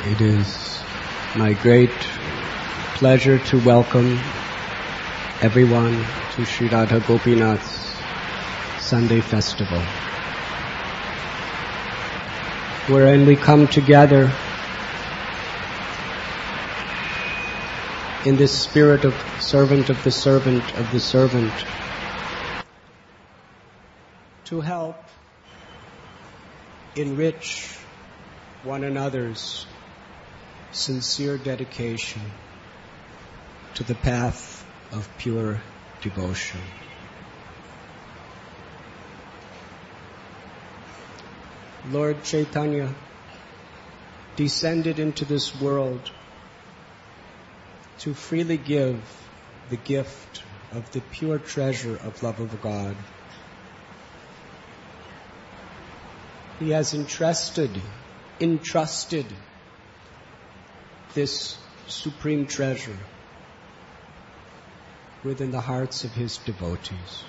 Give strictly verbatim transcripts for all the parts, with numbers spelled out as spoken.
It is my great pleasure to welcome everyone to Sri Radha Gopinath's Sunday Festival, wherein we come together in this spirit of servant of the servant of the servant to help enrich one another's sincere dedication to the path of pure devotion. Lord Chaitanya descended into this world to freely give the gift of the pure treasure of love of God. He has entrusted, entrusted this supreme treasure within the hearts of His devotees.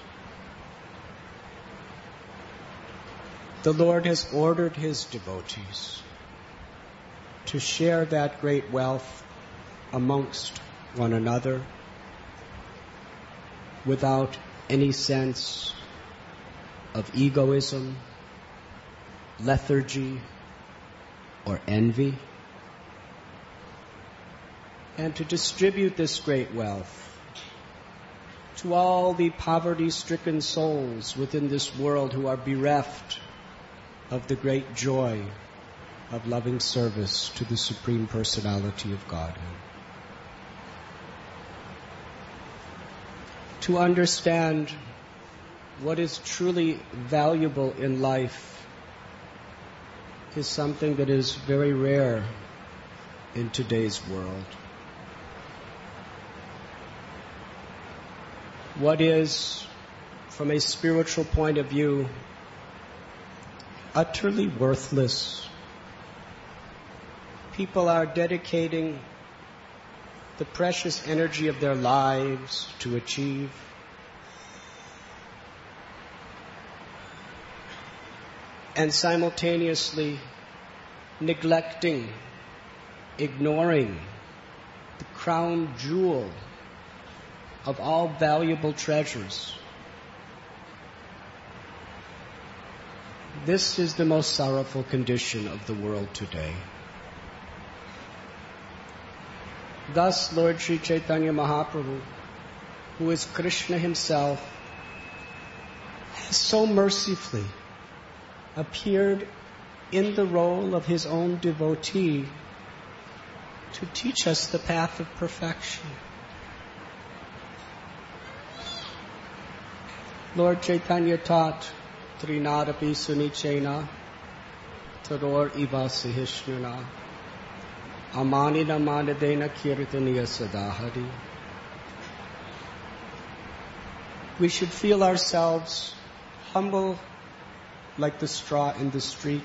The Lord has ordered His devotees to share that great wealth amongst one another without any sense of egoism, lethargy, or envy, and to distribute this great wealth to all the poverty-stricken souls within this world who are bereft of the great joy of loving service to the Supreme Personality of Godhead. To understand what is truly valuable in life is something that is very rare in today's world. What is, from a spiritual point of view, utterly worthless. People are dedicating the precious energy of their lives to achieve. And simultaneously neglecting, ignoring the crown jewel of all valuable treasures. This is the most sorrowful condition of the world today. Thus, Lord Sri Chaitanya Mahaprabhu, who is Krishna himself, has so mercifully appeared in the role of his own devotee to teach us the path of perfection. Lord Chaitanya taught Trinadapi Sunichena Taror Iva Sahishnana Amanina Manadena Kirtaniya Sadahari. We should feel ourselves humble like the straw in the street,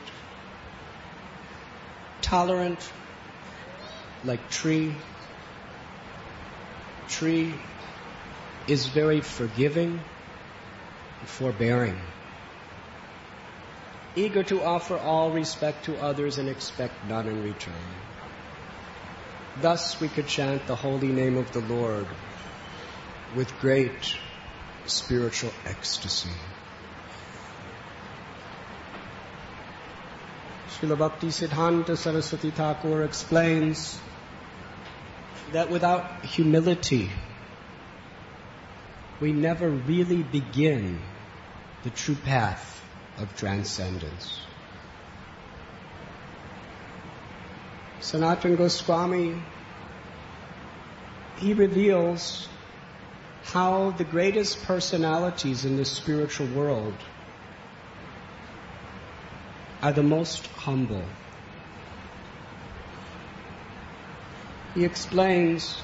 tolerant like tree. Tree is very forgiving, forbearing, eager to offer all respect to others and expect none in return. Thus we could chant the holy name of the Lord with great spiritual ecstasy. Srila Bhakti Siddhanta Saraswati Thakur explains that without humility, we never really begin the true path of transcendence. Sanatana Goswami, he reveals how the greatest personalities in the spiritual world are the most humble. He explains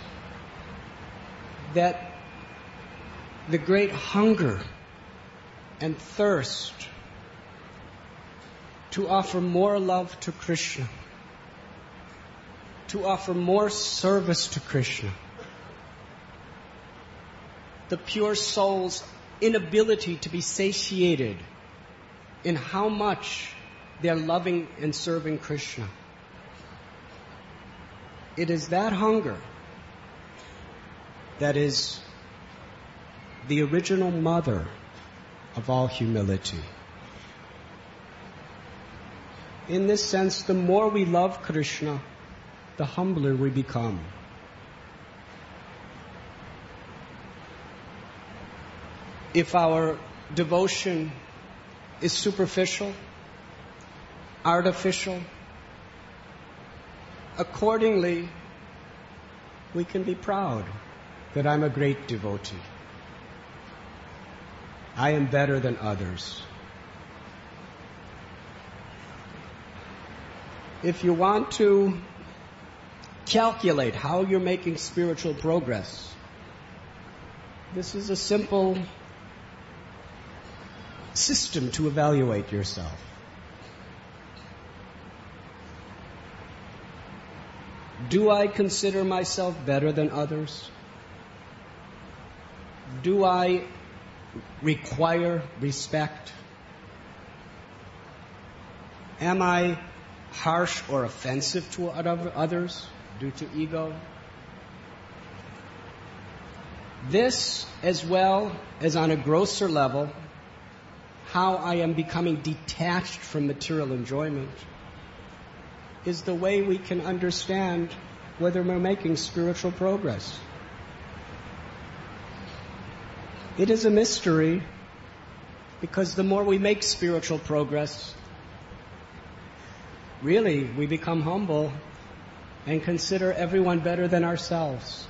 that the great hunger and thirst to offer more love to Krishna, to offer more service to Krishna, the pure soul's inability to be satiated in how much they're loving and serving Krishna, it is that hunger that is the original mother of all humility. In this sense, the more we love Krishna, the humbler we become. If our devotion is superficial, artificial, accordingly, we can be proud that I'm a great devotee. I am better than others. If you want to calculate how you're making spiritual progress, this is a simple system to evaluate yourself. Do I consider myself better than others? Do I require respect? Am I harsh or offensive to others due to ego? This, as well as on a grosser level, how I am becoming detached from material enjoyment, is the way we can understand whether we're making spiritual progress. It is a mystery, because the more we make spiritual progress, really we become humble and consider everyone better than ourselves.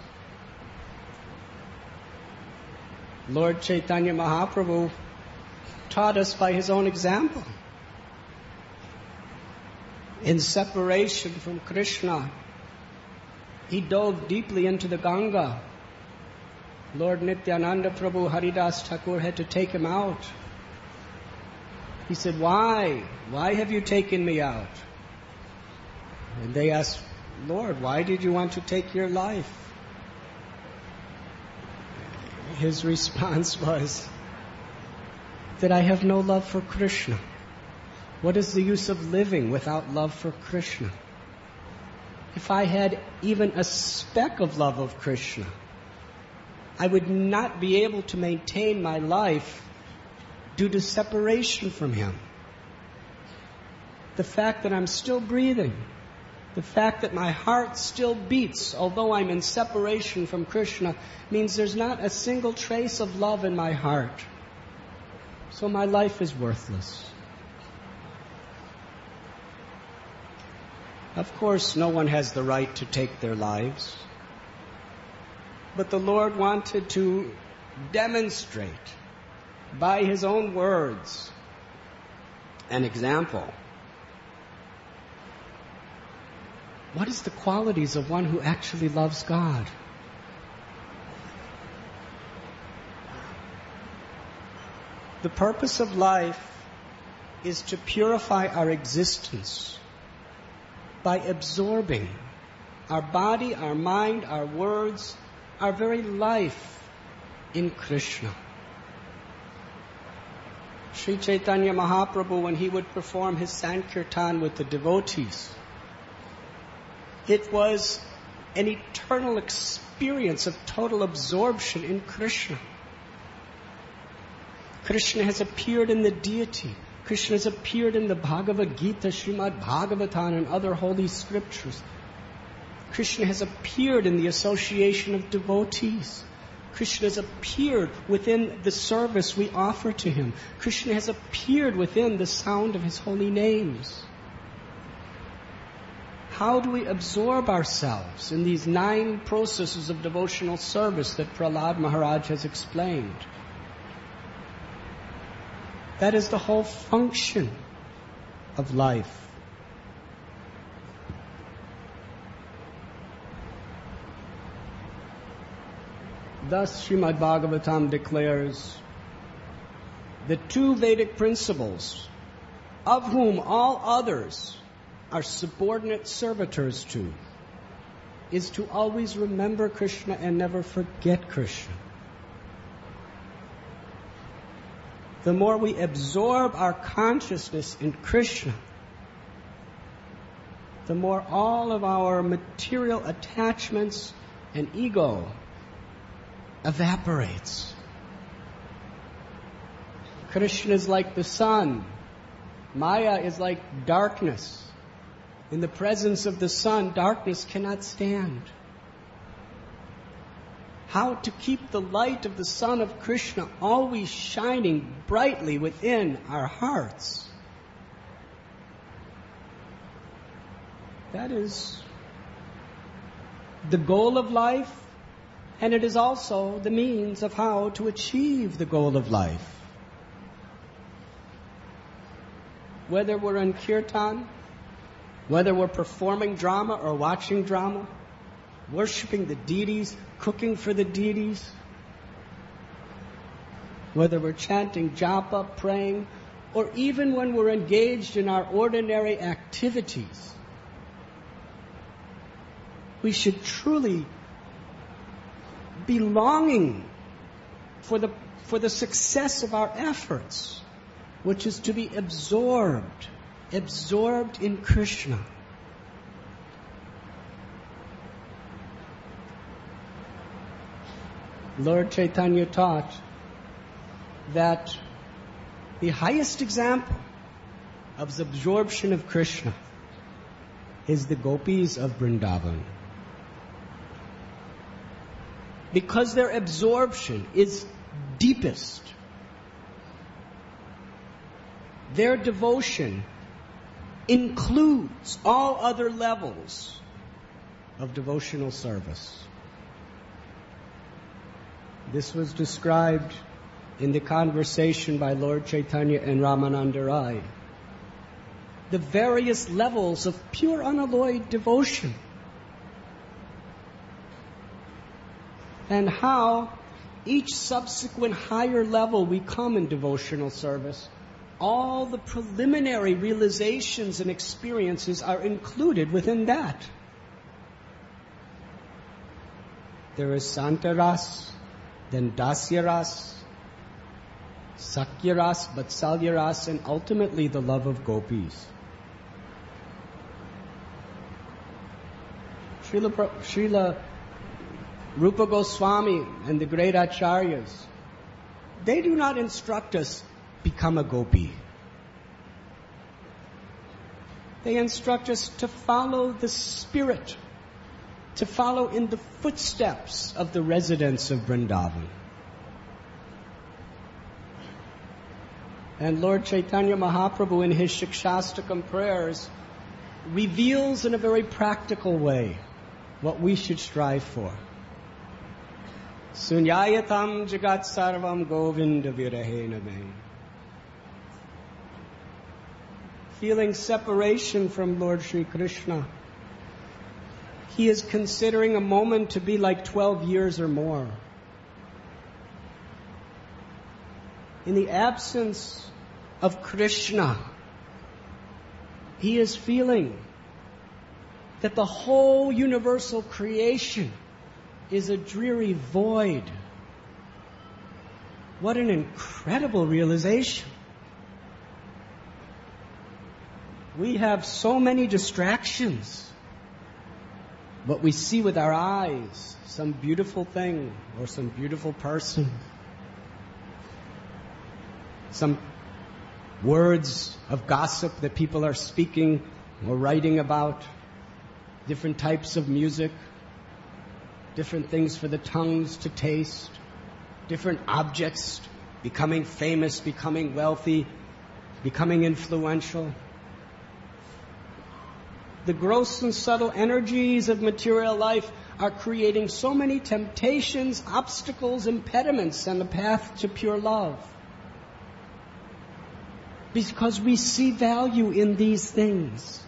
Lord Chaitanya Mahaprabhu taught us by his own example. In separation from Krishna, he dove deeply into the Ganga. Lord Nityananda Prabhu Haridas Thakur had to take him out. He said, "Why? Why have you taken me out?" And they asked, "Lord, why did you want to take your life?" His response was that I have no love for Krishna. What is the use of living without love for Krishna? If I had even a speck of love of Krishna, I would not be able to maintain my life due to separation from him. The fact that I'm still breathing, the fact that my heart still beats, although I'm in separation from Krishna, means there's not a single trace of love in my heart. So my life is worthless. Of course, no one has the right to take their lives. But the Lord wanted to demonstrate by his own words an example. What is the qualities of one who actually loves God? The purpose of life is to purify our existence by absorbing our body, our mind, our words, our very life in Krishna. Sri Chaitanya Mahaprabhu, when he would perform his Sankirtan with the devotees, it was an eternal experience of total absorption in Krishna. Krishna has appeared in the deity. Krishna has appeared in the Bhagavad Gita, Srimad Bhagavatam, and other holy scriptures. Krishna has appeared in the association of devotees. Krishna has appeared within the service we offer to him. Krishna has appeared within the sound of his holy names. How do we absorb ourselves in these nine processes of devotional service that Prahlad Maharaj has explained? That is the whole function of life. Thus, Srimad Bhagavatam declares, the two Vedic principles, of whom all others are subordinate servitors to, is to always remember Krishna and never forget Krishna. The more we absorb our consciousness in Krishna, the more all of our material attachments and ego evaporates. Krishna is like the sun. Maya is like darkness. In the presence of the sun, darkness cannot stand. How to keep the light of the sun of Krishna always shining brightly within our hearts. That is the goal of life, and it is also the means of how to achieve the goal of life. Whether we're in kirtan, whether we're performing drama or watching drama, worshipping the deities, cooking for the deities, whether we're chanting japa, praying, or even when we're engaged in our ordinary activities, we should truly be longing for the, for the success of our efforts, which is to be absorbed, absorbed in Krishna. Lord Chaitanya taught that the highest example of the absorption of Krishna is the gopis of Vrindavan. Because their absorption is deepest, their devotion includes all other levels of devotional service. This was described in the conversation by Lord Chaitanya and Ramananda Rai. The various levels of pure unalloyed devotion. And how each subsequent higher level we come in devotional service, all the preliminary realizations and experiences are included within that. There is Santaras, then Dasyaras, Sakyaras, Vatsalyaras, and ultimately the love of gopis. Srila, Srila Rupa Goswami and the great acharyas, they do not instruct us, become a gopi. They instruct us to follow the spirit, to follow in the footsteps of the residents of Vrindavan. And Lord Chaitanya Mahaprabhu in his Shikshastakam prayers reveals in a very practical way what we should strive for. Sunyayatam jagat sarvam govinda virahena me. Feeling separation from Lord Sri Krishna, he is considering a moment to be like twelve years or more. In the absence of Krishna, he is feeling that the whole universal creation is a dreary void. What an incredible realization. We have so many distractions, but we see with our eyes some beautiful thing or some beautiful person, some words of gossip that people are speaking or writing about, different types of music, different things for the tongues to taste, different objects becoming famous, becoming wealthy, becoming influential. The gross and subtle energies of material life are creating so many temptations, obstacles, impediments on the path to pure love. Because we see value in these things.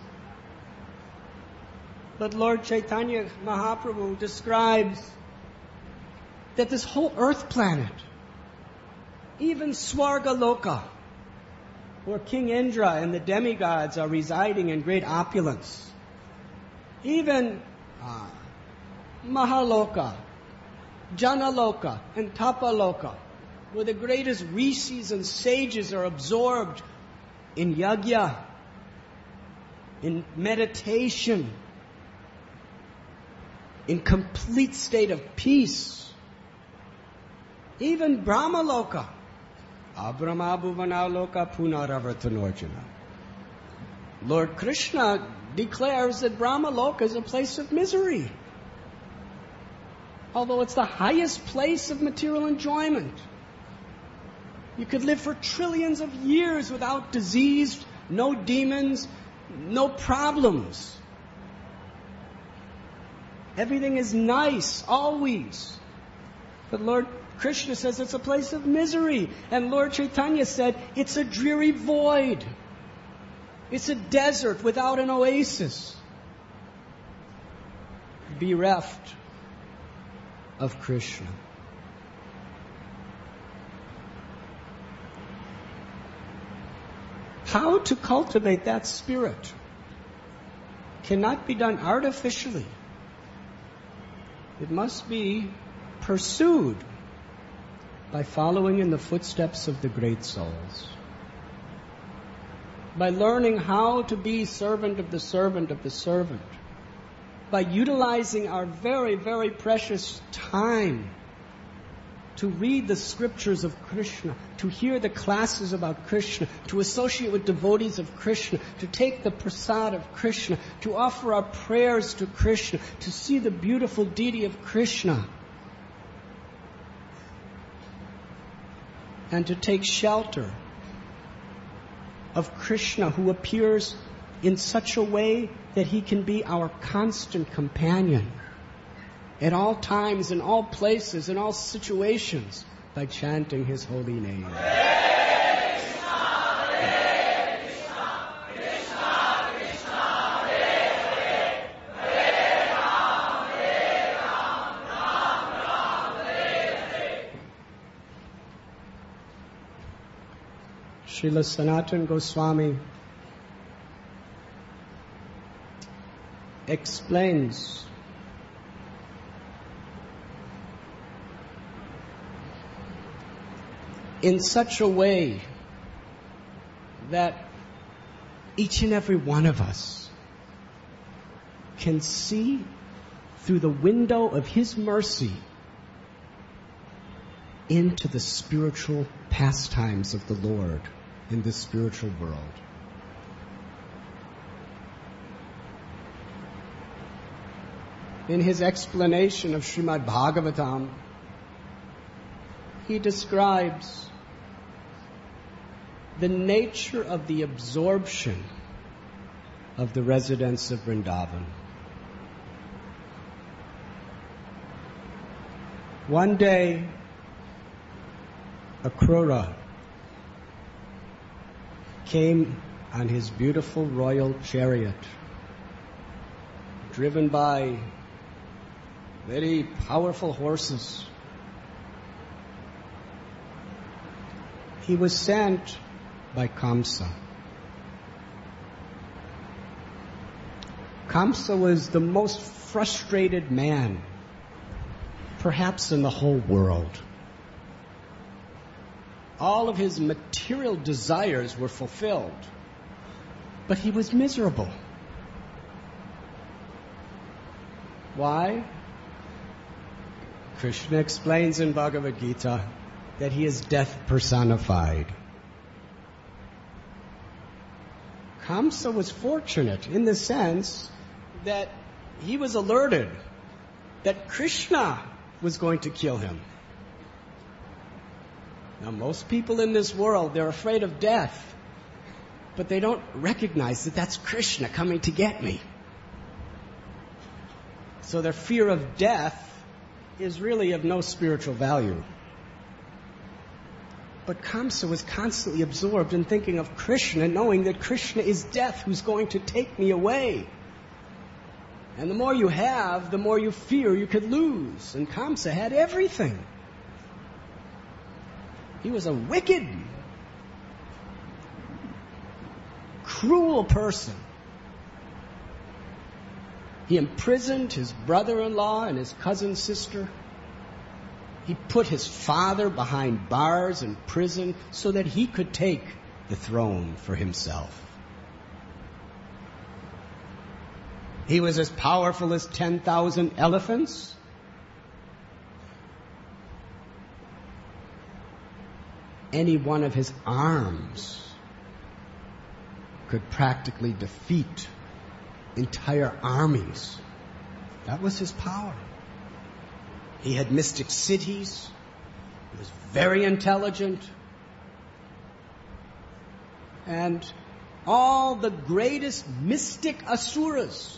But Lord Chaitanya Mahaprabhu describes that this whole earth planet, even Swarga Loka, where King Indra and the demigods are residing in great opulence, even uh, Mahaloka, Janaloka, and Tapaloka, where the greatest rishis and sages are absorbed in yajna, in meditation, in complete state of peace. Even Brahmaloka. Abramabhuvanaloka punaravartanorjuna. Lord Krishna declares that Brahmaloka is a place of misery. Although it's the highest place of material enjoyment. You could live for trillions of years without disease, no demons, no problems. Everything is nice, always. But Lord Krishna says it's a place of misery. And Lord Chaitanya said it's a dreary void. It's a desert without an oasis. Bereft of Krishna. How to cultivate that spirit cannot be done artificially. It must be pursued by following in the footsteps of the great souls. By learning how to be servant of the servant of the servant. By utilizing our very, very precious time to read the scriptures of Krishna, to hear the classes about Krishna, to associate with devotees of Krishna, to take the prasad of Krishna, to offer our prayers to Krishna, to see the beautiful deity of Krishna, and to take shelter of Krishna, who appears in such a way that he can be our constant companion at all times, in all places, in all situations, by chanting his holy name. Hare Krishna, Hare Krishna, Krishna Krishna, Hare Hare, Hare Ram, Hare Ram, Ram Ram, Hare Hare. Srila Sanatana Goswami explains in such a way that each and every one of us can see through the window of his mercy into the spiritual pastimes of the Lord in this spiritual world. In his explanation of Srimad Bhagavatam, he describes the nature of the absorption of the residents of Vrindavan. One day, Akrura came on his beautiful royal chariot, driven by very powerful horses. He was sent by Kamsa. Kamsa was the most frustrated man, perhaps in the whole world. All of his material desires were fulfilled, but he was miserable. Why? Krishna explains in Bhagavad Gita that he is death personified. Kamsa was fortunate in the sense that he was alerted that Krishna was going to kill him. Now, most people in this world, they're afraid of death, but they don't recognize that that's Krishna coming to get me. So their fear of death is really of no spiritual value. But Kamsa was constantly absorbed in thinking of Krishna, knowing that Krishna is death who's going to take me away. And the more you have, the more you fear you could lose. And Kamsa had everything. He was a wicked, cruel person. He imprisoned his brother-in-law and his cousin sister. He put his father behind bars in prison so that he could take the throne for himself. He was as powerful as ten thousand elephants. Any one of his arms could practically defeat entire armies. That was his power. He had mystic cities. He was very intelligent. And all the greatest mystic asuras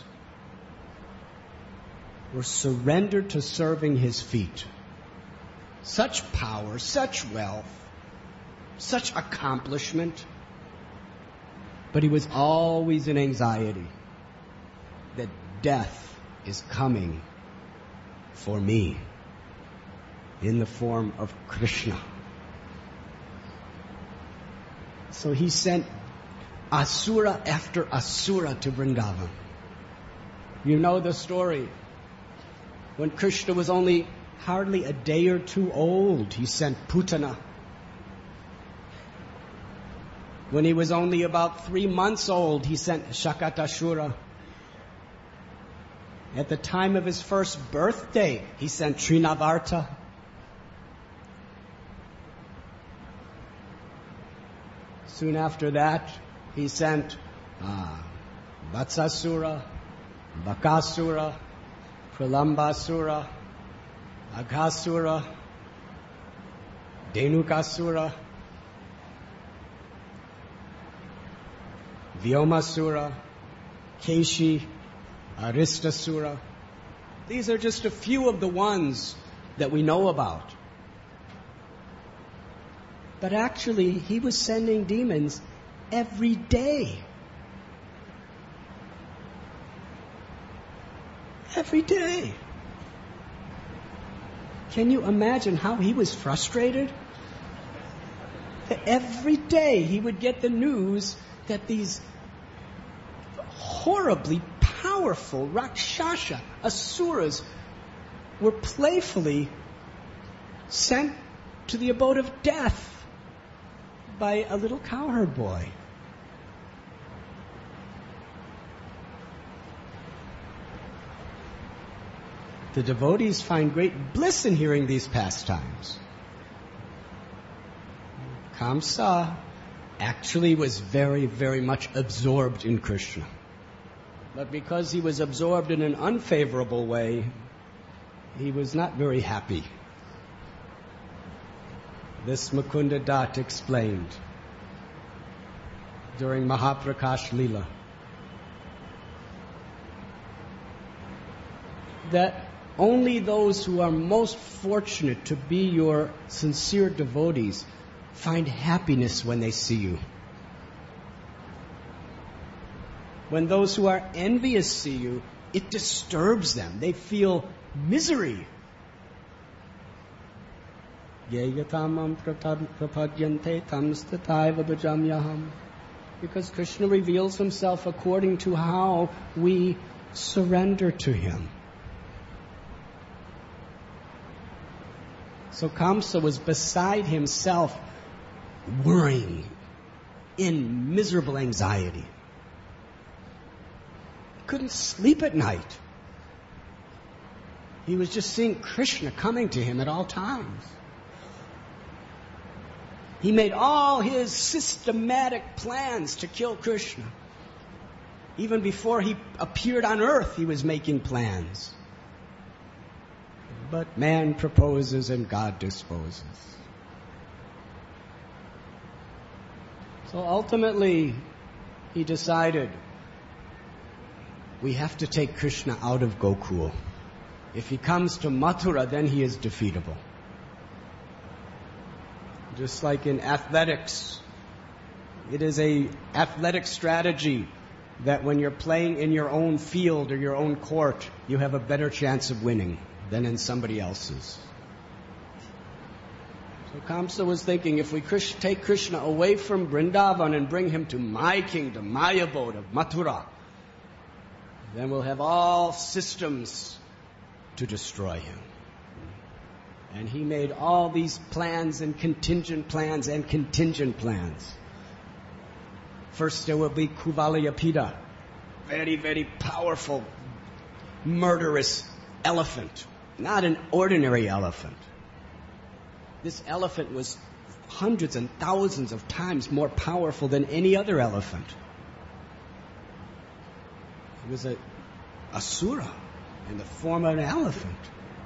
were surrendered to serving his feet. Such power, such wealth, such accomplishment. But he was always in anxiety that death is coming for me in the form of Krishna. So he sent asura after asura to Vrindavan. You know the story. When Krishna was only hardly a day or two old, he sent Putana. When he was only about three months old, he sent Shakatasura. At the time of his first birthday, he sent Trinavarta. Soon after that, he sent uh, Vatsasura, Bakasura, Pralambasura, Aghasura, Dhenukasura, Vyomasura, Keshi, Aristasura. These are just a few of the ones that we know about. But actually, he was sending demons every day. Every day. Can you imagine how he was frustrated? That every day he would get the news that these horribly powerful Rakshasa, Asuras, were playfully sent to the abode of death by a little cowherd boy. The devotees find great bliss in hearing these pastimes. Kamsa actually was very, very much absorbed in Krishna. But because he was absorbed in an unfavorable way, he was not very happy. This Mukunda Dutt explained during Mahaprakash Leela that only those who are most fortunate to be your sincere devotees find happiness when they see you. When those who are envious see you, it disturbs them. They feel misery. Because Krishna reveals himself according to how we surrender to him. So Kamsa was beside himself, worrying, in miserable anxiety. He couldn't sleep at night. He was just seeing Krishna coming to him at all times. He made all his systematic plans to kill Krishna. Even before he appeared on earth, he was making plans. But man proposes and God disposes. So ultimately, he decided, we have to take Krishna out of Gokul. If he comes to Mathura, then he is defeatable. Just like in athletics, it is a athletic strategy that when you're playing in your own field or your own court, you have a better chance of winning than in somebody else's. So Kamsa was thinking, if we take Krishna away from Vrindavan and bring him to my kingdom, my abode of Mathura, then we'll have all systems to destroy him. And he made all these plans and contingent plans and contingent plans. First there will be Kuvalayapida, very, very powerful murderous elephant, not an ordinary elephant. This elephant was hundreds and thousands of times more powerful than any other elephant. It was a asura in the form of an elephant.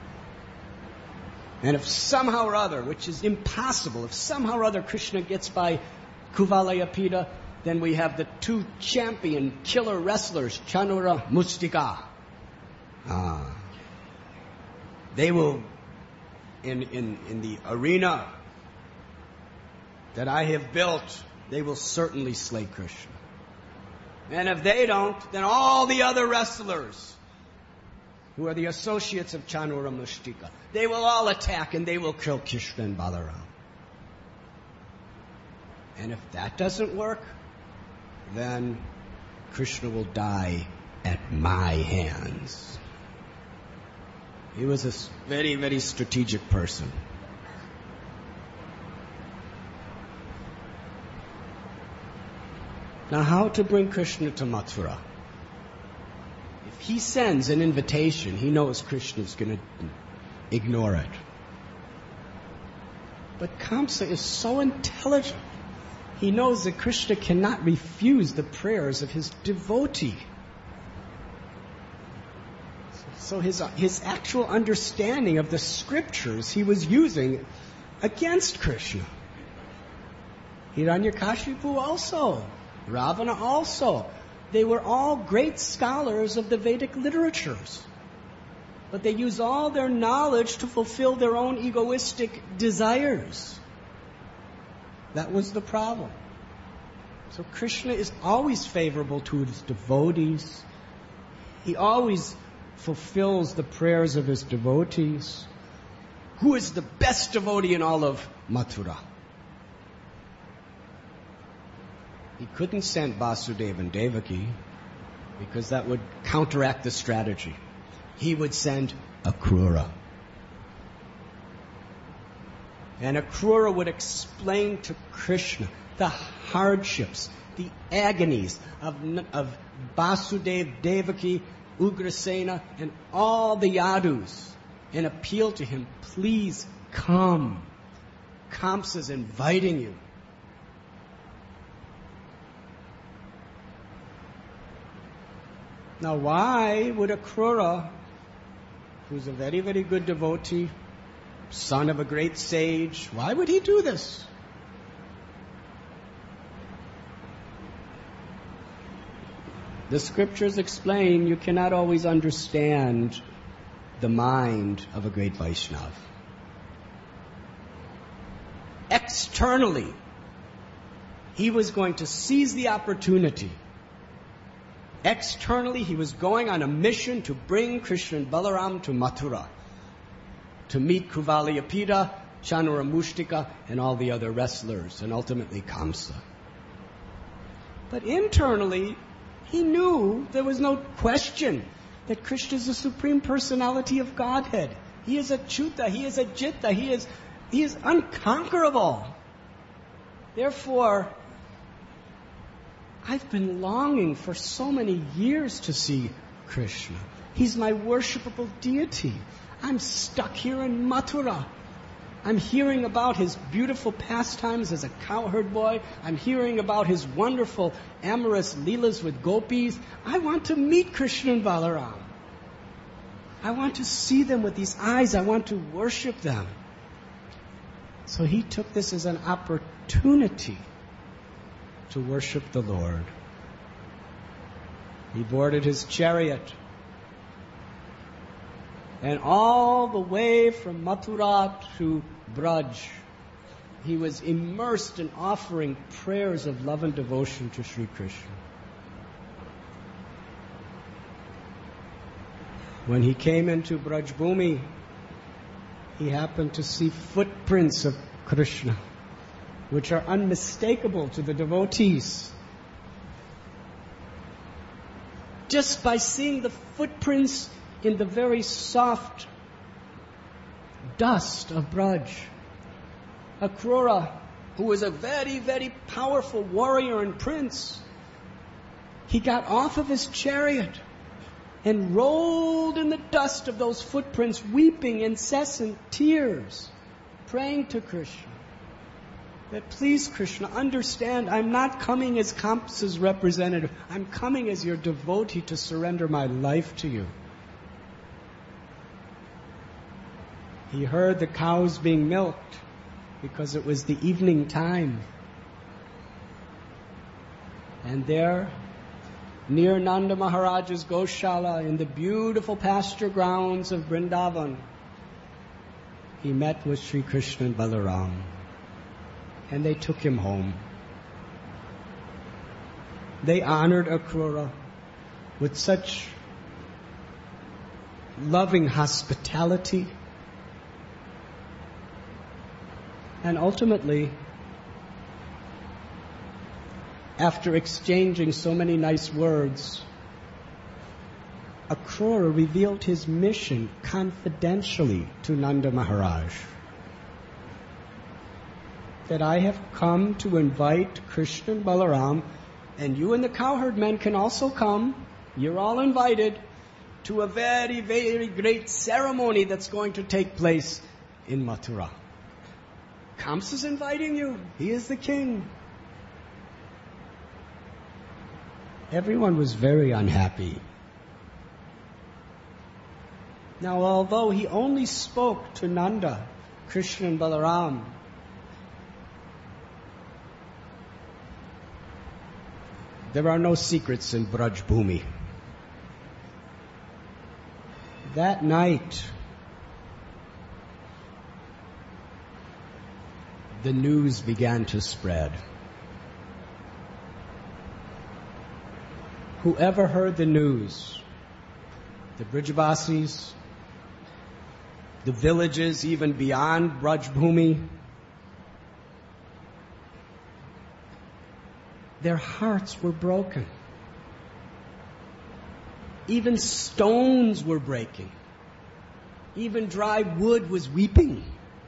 And if somehow or other, which is impossible, if somehow or other Krishna gets by Kuvalayapida, then we have the two champion killer wrestlers, Chanura Mustika. Ah. They will, in, in, in the arena that I have built, they will certainly slay Krishna. And if they don't, then all the other wrestlers who are the associates of Chanura Mustika, they will all attack and they will kill Krishna and Balaram. And if that doesn't work, then Krishna will die at my hands. He was a very, very strategic person. Now, how to bring Krishna to Mathura? If he sends an invitation, he knows Krishna is going to ignore it. But Kamsa is so intelligent. He knows that Krishna cannot refuse the prayers of his devotee. So his, his actual understanding of the scriptures he was using against Krishna. Hiranyakashipu also. Ravana also. They were all great scholars of the Vedic literatures. But they used all their knowledge to fulfill their own egoistic desires. That was the problem. So Krishna is always favorable to his devotees. He always fulfills the prayers of his devotees. Who is the best devotee in all of Mathura? He couldn't send Vasudeva and Devaki because that would counteract the strategy. He would send Akrura. And Akrura would explain to Krishna the hardships, the agonies of, of Vasudeva, Devaki, Ugrasena, and all the Yadus, and appeal to him, please come. Kamsa's inviting you. Now, why would Akrura, who's a very, very good devotee, son of a great sage, why would he do this? The scriptures explain you cannot always understand the mind of a great Vaishnava. Externally, he was going to seize the opportunity. Externally, he was going on a mission to bring Krishna and Balaram to Mathura, to meet Kuvalayapida, Chanura Mustika, and all the other wrestlers, and ultimately Kamsa. But internally, he knew there was no question that Krishna is the Supreme Personality of Godhead. He is Achyuta, he is Ajita, he is, he is unconquerable. Therefore, I've been longing for so many years to see Krishna. He's my worshipable deity. I'm stuck here in Mathura. I'm hearing about his beautiful pastimes as a cowherd boy. I'm hearing about his wonderful amorous leelas with gopis. I want to meet Krishna and Balaram. I want to see them with these eyes. I want to worship them. So he took this as an opportunity to worship the Lord. He boarded his chariot, and all the way from Mathura to Braj, he was immersed in offering prayers of love and devotion to Sri Krishna. When he came into Braj Bhumi, he happened to see footprints of Krishna, which are unmistakable to the devotees. Just by seeing the footprints in the very soft dust of Braj, Akrura, who was a very, very powerful warrior and prince, he got off of his chariot and rolled in the dust of those footprints, weeping incessant tears, praying to Krishna that, please, Krishna, understand, I'm not coming as Kamsa's representative. I'm coming as your devotee to surrender my life to you. He heard the cows being milked because it was the evening time. And there, near Nanda Maharaj's Goshala, in the beautiful pasture grounds of Vrindavan, he met with Sri Krishna and Balaram. And they took him home. They honored Akrura with such loving hospitality. And ultimately, after exchanging so many nice words, Akrura revealed his mission confidentially to Nanda Maharaj. That I have come to invite Krishna and Balaram, and you and the cowherd men can also come. You're all invited to a very, very great ceremony that's going to take place in Mathura. Kamsa's inviting you. He is the king. Everyone was very unhappy. Now, although he only spoke to Nanda, Krishna and Balaram, there are no secrets in Braj Bhumi. That night, the news began to spread. Whoever heard the news, the Brijavasis, the villages even beyond Braj Bhumi, their hearts were broken. Even stones were breaking. Even dry wood was weeping,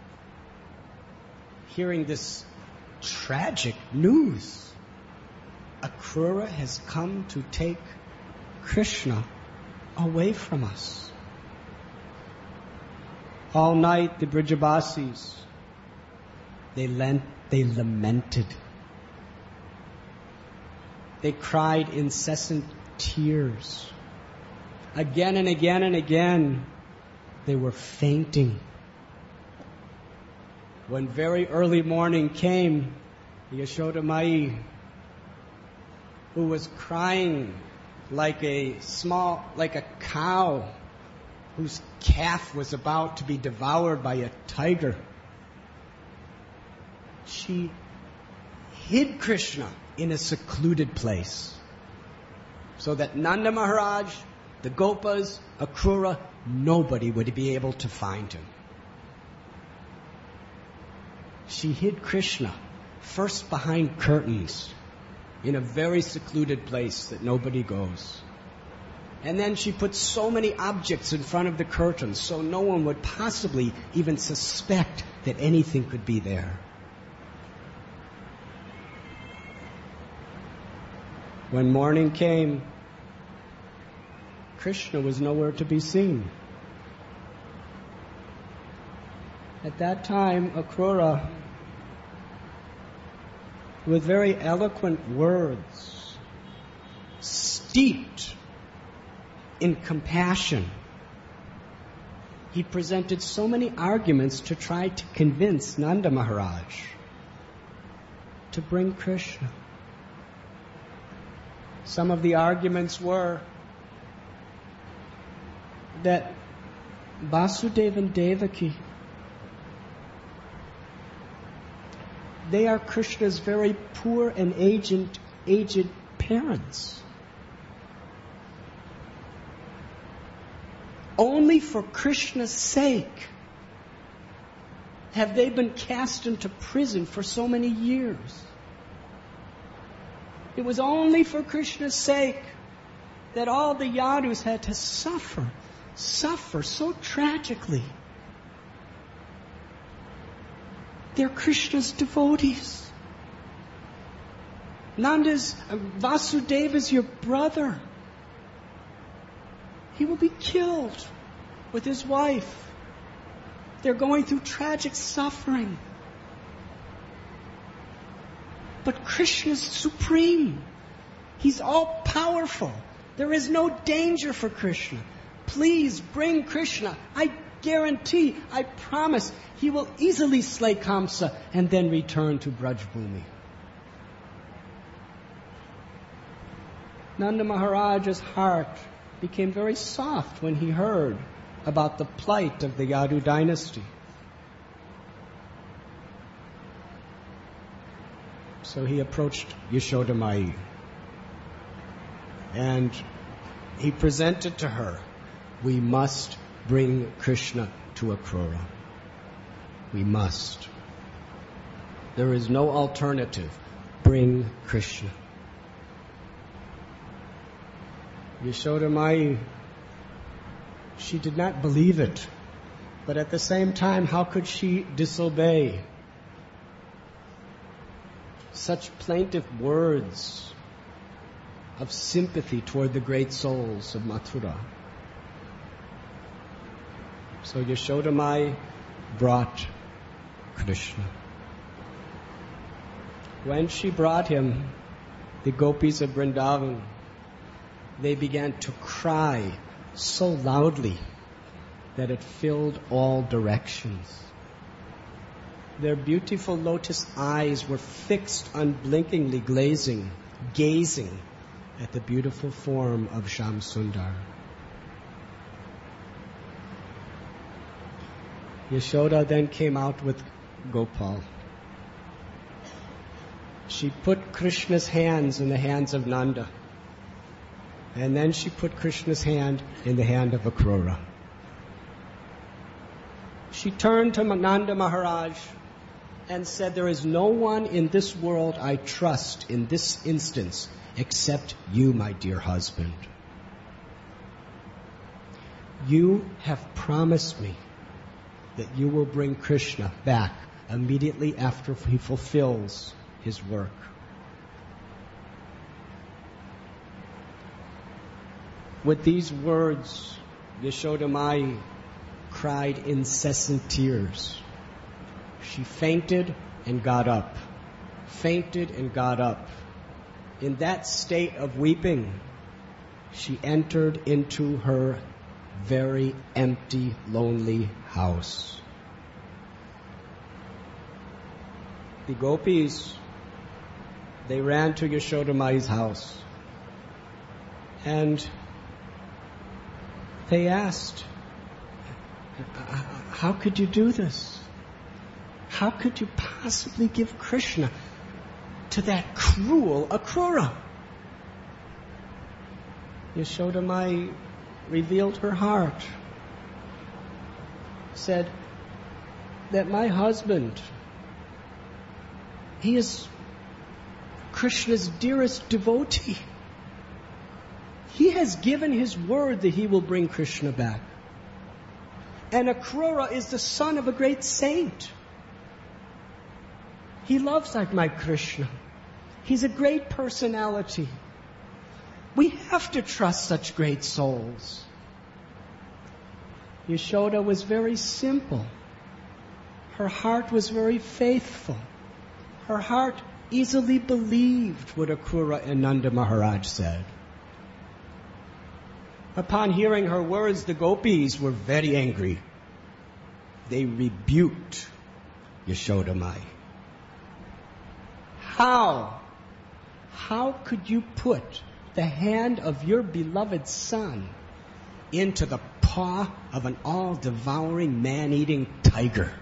hearing this tragic news. Akrura has come to take Krishna away from us. All night the Brijavasis, they, lent, they lamented. They cried incessant tears. Again and again and again, they were fainting. When very early morning came, Yashoda Mai, who was crying like a small, like a cow whose calf was about to be devoured by a tiger, she hid Krishna in a secluded place so that Nanda Maharaj, the Gopas, Akrura, nobody would be able to find him. She hid Krishna first behind curtains in a very secluded place that nobody goes. And then she put so many objects in front of the curtains so no one would possibly even suspect that anything could be there. When morning came, Krishna was nowhere to be seen. At that time, Akrura, with very eloquent words, steeped in compassion, he presented so many arguments to try to convince Nanda Maharaj to bring Krishna. Some of the arguments were that Vasudeva and Devaki, they are Krishna's very poor and aged, aged parents. Only for Krishna's sake have they been cast into prison for so many years. It was only for Krishna's sake that all the Yadus had to suffer, suffer so tragically. They're Krishna's devotees. Nanda's, uh, Vasudeva's your brother. he will be killed with his wife. They're going through tragic suffering. But Krishna is supreme. He's all-powerful. There is no danger for Krishna. Please bring Krishna. I guarantee, I promise, he will easily slay Kamsa and then return to Braj Bhumi. Nanda Maharaj's heart became very soft when he heard about the plight of the Yadu dynasty. So he approached Yashoda Mai and he presented to her, we must bring Krishna to Akrura. We must. There is no alternative. Bring Krishna. Yashoda Mai, she did not believe it. But at the same time, how could she disobey? Such plaintive words of sympathy toward the great souls of Mathura. So Yashoda Mai brought Krishna. When she brought him, the gopis of Vrindavan, they began to cry so loudly that it filled all directions. Their beautiful lotus eyes were fixed unblinkingly glazing, gazing at the beautiful form of Shyam Sundar. Yashoda then came out with Gopal. She put Krishna's hands in the hands of Nanda. And then she put Krishna's hand in the hand of Akrura. She turned to Nanda Maharaj and said, there is no one in this world I trust in this instance except you, my dear husband. You have promised me that you will bring Krishna back immediately after he fulfills his work. With these words, Yashoda Mai cried incessant tears. She fainted and got up, fainted and got up. In that state of weeping, she entered into her very empty, lonely house. The gopis, they ran to Yashoda Mai's house and they asked, how could you do this? How could you possibly give Krishna to that cruel Akrura? Yashoda Mai revealed her heart, said that my husband, he is Krishna's dearest devotee. He has given his word that he will bring Krishna back. And Akrura is the son of a great saint. He loves like my Krishna. He's a great personality. We have to trust such great souls. Yashoda was very simple. Her heart was very faithful. Her heart easily believed what Akrura and Nanda Maharaj said. Upon hearing her words, the gopis were very angry. They rebuked Yashoda Mai. How? How could you put the hand of your beloved son into the paw of an all-devouring, man-eating tiger?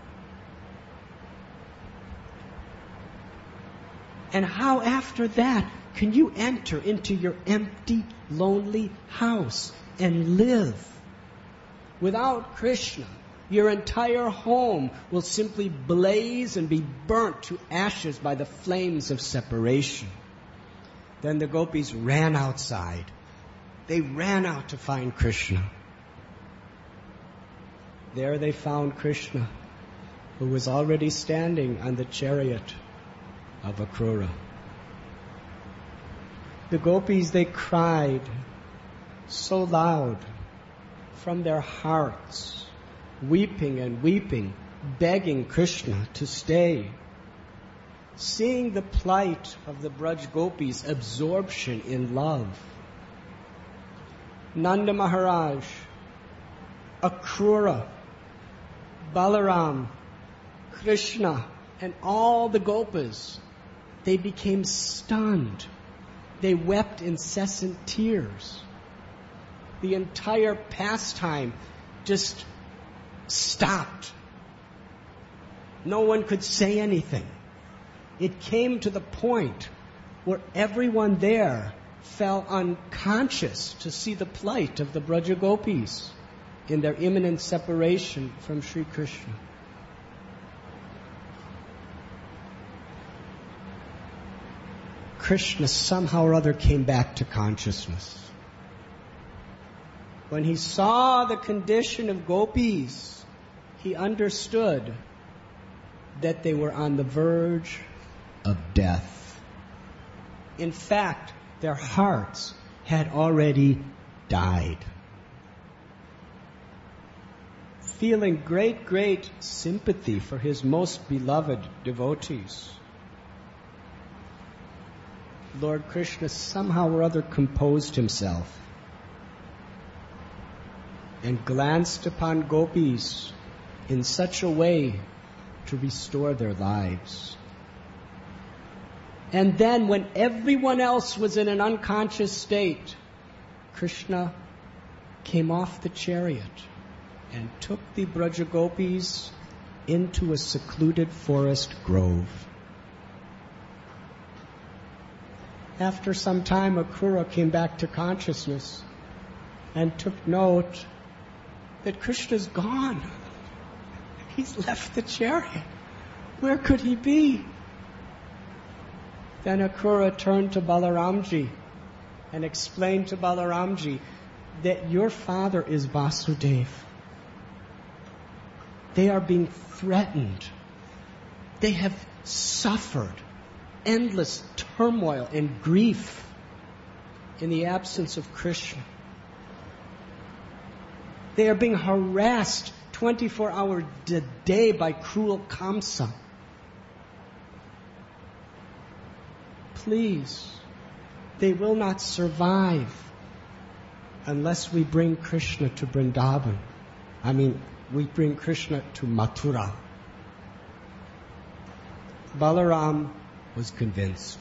And how after that can you enter into your empty, lonely house and live? Without Krishna, your entire home will simply blaze and be burnt to ashes by the flames of separation. Then the gopis ran outside. They ran out to find Krishna. There they found Krishna, who was already standing on the chariot of Akrura. The gopis, they cried so loud from their hearts, weeping and weeping, begging Krishna to stay. Seeing the plight of the Braj Gopis' absorption in love. Nanda Maharaj, Akrura, Balaram, Krishna, and all the Gopas, they became stunned. They wept incessant tears. The entire pastime just stopped. No one could say anything. It came to the point where everyone there fell unconscious to see the plight of the Braja Gopis in their imminent separation from Sri Krishna. Krishna somehow or other came back to consciousness. When he saw the condition of gopis, he understood that they were on the verge of death. In fact, their hearts had already died. Feeling great, great sympathy for his most beloved devotees, Lord Krishna somehow or other composed himself and glanced upon gopis in such a way to restore their lives. And then when everyone else was in an unconscious state, Krishna came off the chariot and took the Braja Gopis into a secluded forest grove. After some time, Akrura came back to consciousness and took note that Krishna's gone. He's left the chariot. Where could he be? Then Akrura turned to Balaramji and explained to Balaramji that your father is Vasudev. They are being threatened. They have suffered endless turmoil and grief in the absence of Krishna. They are being harassed twenty-four hours a day by cruel Kamsa. Please, they will not survive unless we bring Krishna to Vrindavan. I mean, we bring Krishna to Mathura. Balaram was convinced.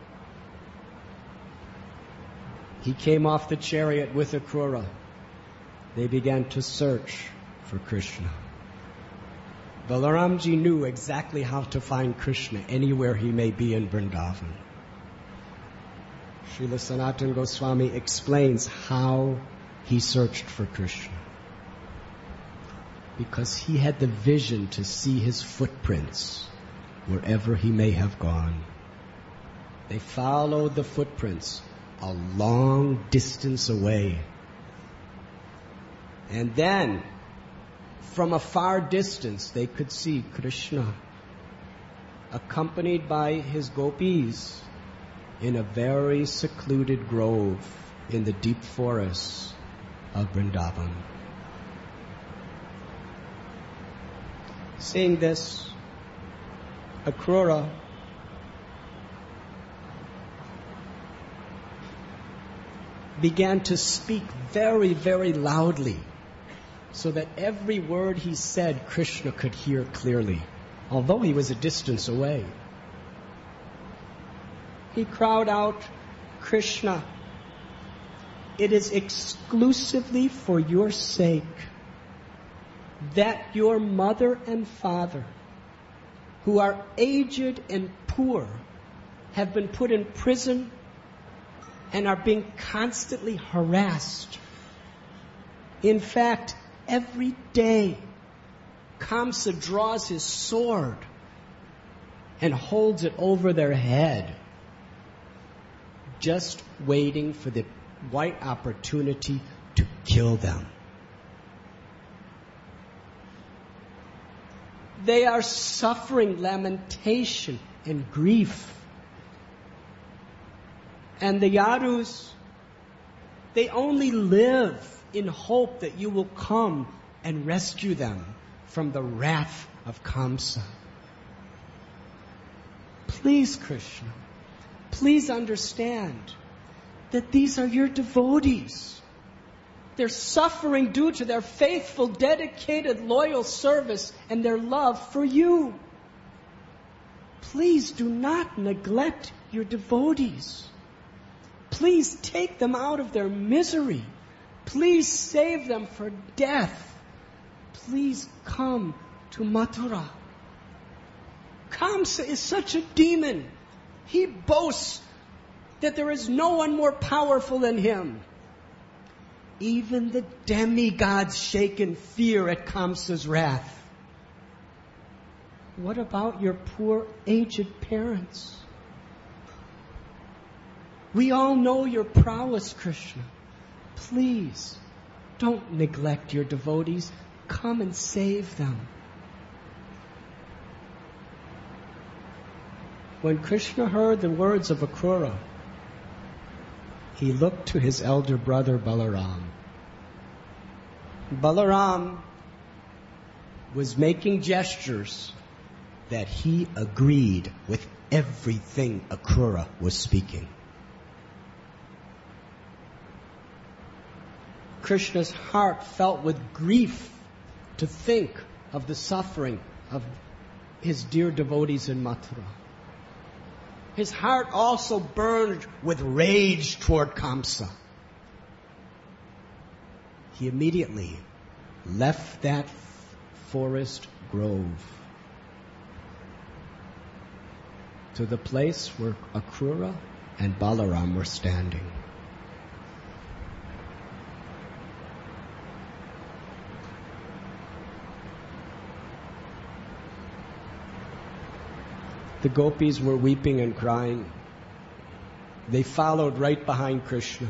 He came off the chariot with Akrura. They began to search for Krishna. Balaramji knew exactly how to find Krishna anywhere he may be in Vrindavan. Srila Sanatana Goswami explains how he searched for Krishna. Because he had the vision to see his footprints wherever he may have gone. They followed the footprints a long distance away. And then, from a far distance, they could see Krishna, accompanied by his gopis, in a very secluded grove in the deep forests of Vrindavan. Seeing this, Akrura began to speak very, very loudly so that every word he said Krishna could hear clearly, although he was a distance away. He cried out, Krishna, it is exclusively for your sake that your mother and father, who are aged and poor, have been put in prison and are being constantly harassed. In fact, every day, Kamsa draws his sword and holds it over their head, just waiting for the right opportunity to kill them. They are suffering lamentation and grief. And the Yadus, they only live in hope that you will come and rescue them from the wrath of Kamsa. Please, Krishna, please understand that these are your devotees. They're suffering due to their faithful, dedicated, loyal service and their love for you. Please do not neglect your devotees. Please take them out of their misery. Please save them for death. Please come to Mathura. Kamsa is such a demon. He boasts that there is no one more powerful than him. Even the demigods shake in fear at Kamsa's wrath. What about your poor aged parents? We all know your prowess, Krishna. Please, don't neglect your devotees. Come and save them. When Krishna heard the words of Akrura, he looked to his elder brother Balaram. Balaram was making gestures that he agreed with everything Akrura was speaking. Krishna's heart felt with grief to think of the suffering of his dear devotees in Mathura. His heart also burned with rage toward Kamsa. He immediately left that forest grove to the place where Akrura and Balaram were standing. The gopis were weeping and crying. They followed right behind Krishna.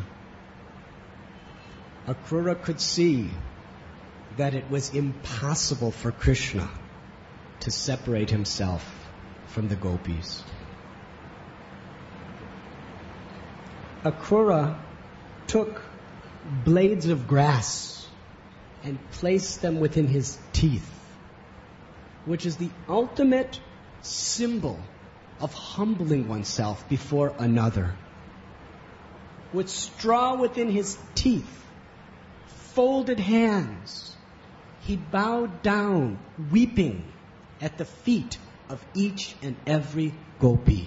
Akrura could see that it was impossible for Krishna to separate himself from the gopis. Akrura took blades of grass and placed them within his teeth, which is the ultimate symbol of humbling oneself before another. With straw within his teeth, folded hands, he bowed down, weeping at the feet of each and every gopi,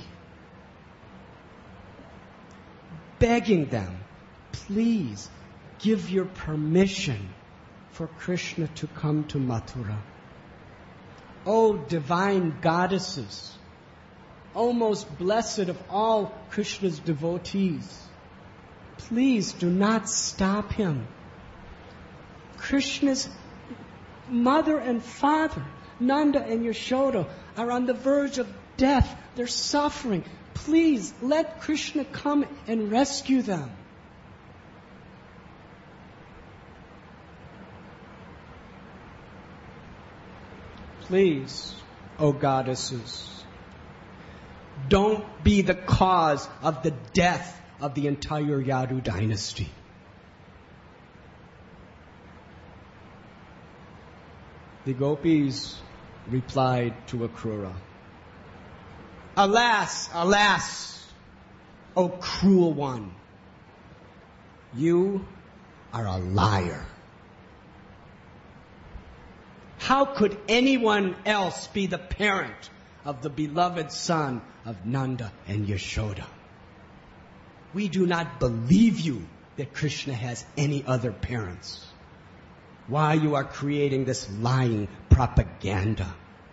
begging them, please give your permission for Krishna to come to Mathura. O divine goddesses, O most blessed of all Krishna's devotees, please do not stop him. Krishna's mother and father, Nanda and Yashoda, are on the verge of death. They're suffering. Please let Krishna come and rescue them. Please, O goddesses, don't be the cause of the death of the entire Yadu dynasty. The gopis replied to Akrura, Alas, alas, O cruel one, you are a liar. How could anyone else be the parent of the beloved son of Nanda and Yashoda? We do not believe you that Krishna has any other parents. Why you are creating this lying propaganda?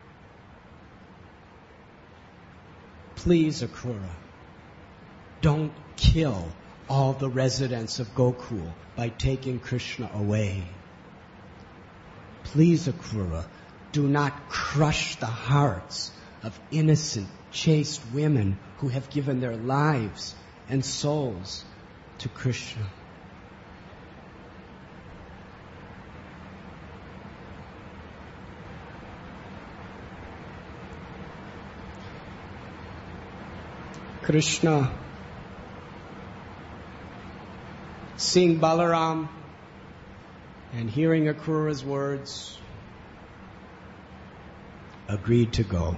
Please, Akrura, don't kill all the residents of Gokul by taking Krishna away. Please, Akrura, do not crush the hearts of innocent, chaste women who have given their lives and souls to Krishna. Krishna, seeing Balaram and hearing Akrura's words, agreed to go.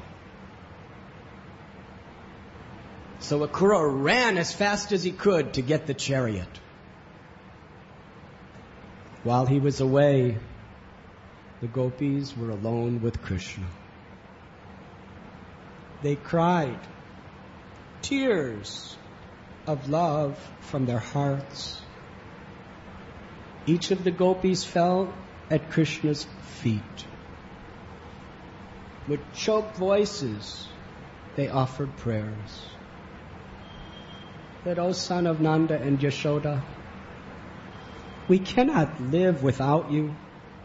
So Akrura ran as fast as he could to get the chariot. While he was away, the gopis were alone with Krishna. They cried tears of love from their hearts. Each of the gopis fell at Krishna's feet. With choked voices, they offered prayers. That, O son of Nanda and Yashoda, we cannot live without you.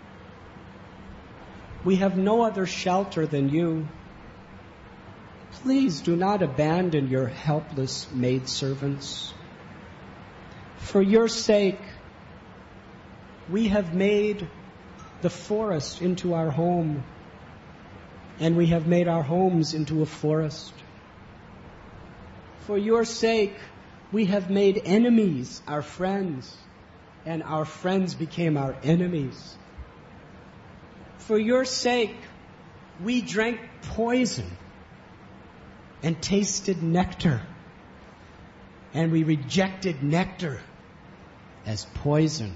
We have no other shelter than you. Please do not abandon your helpless maidservants. For your sake, we have made the forest into our home, and we have made our homes into a forest. For your sake, we have made enemies our friends, and our friends became our enemies. For your sake, we drank poison and tasted nectar, and we rejected nectar as poison.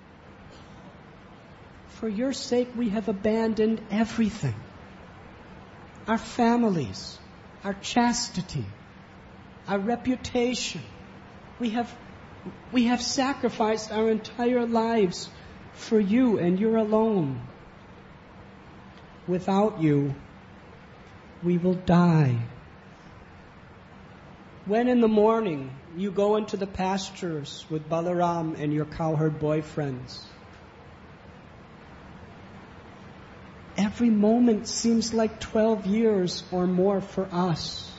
For your sake, we have abandoned everything. Our families, our chastity, our reputation. We have, we have sacrificed our entire lives for you, and you're alone. Without you, we will die. When in the morning you go into the pastures with Balaram and your cowherd boyfriends, every moment seems like twelve years or more for us.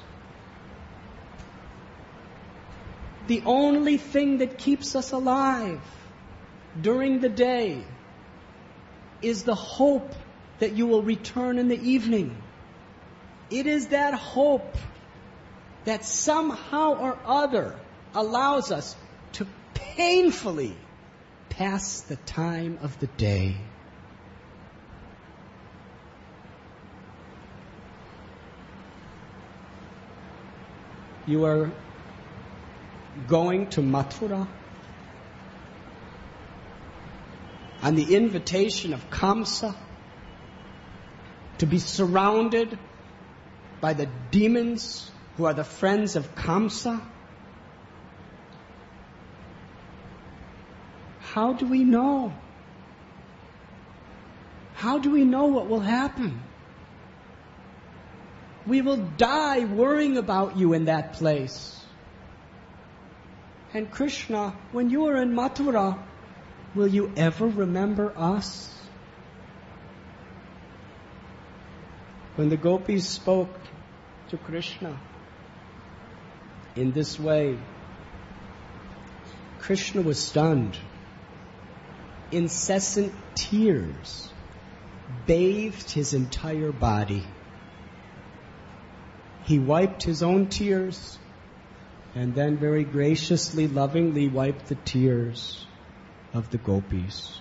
The only thing that keeps us alive during the day is the hope that you will return in the evening. It is that hope that somehow or other allows us to painfully pass the time of the day. You are going to Mathura on the invitation of Kamsa to be surrounded by the demons who are the friends of Kamsa. How do we know? How do we know what will happen? We will die worrying about you in that place. And Krishna, when you are in Mathura, will you ever remember us? When the gopis spoke to Krishna in this way, Krishna was stunned. Incessant tears bathed his entire body. He wiped his own tears and then very graciously, lovingly wiped the tears of the gopis.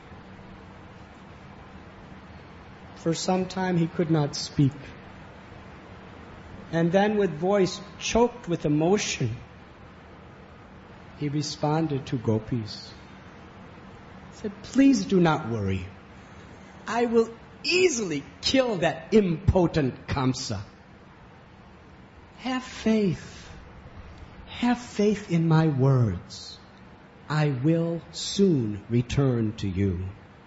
For some time he could not speak. And then with voice choked with emotion, he responded to gopis. He said, please do not worry. I will easily kill that impotent Kamsa. Have faith. Have faith in my words. I will soon return to you.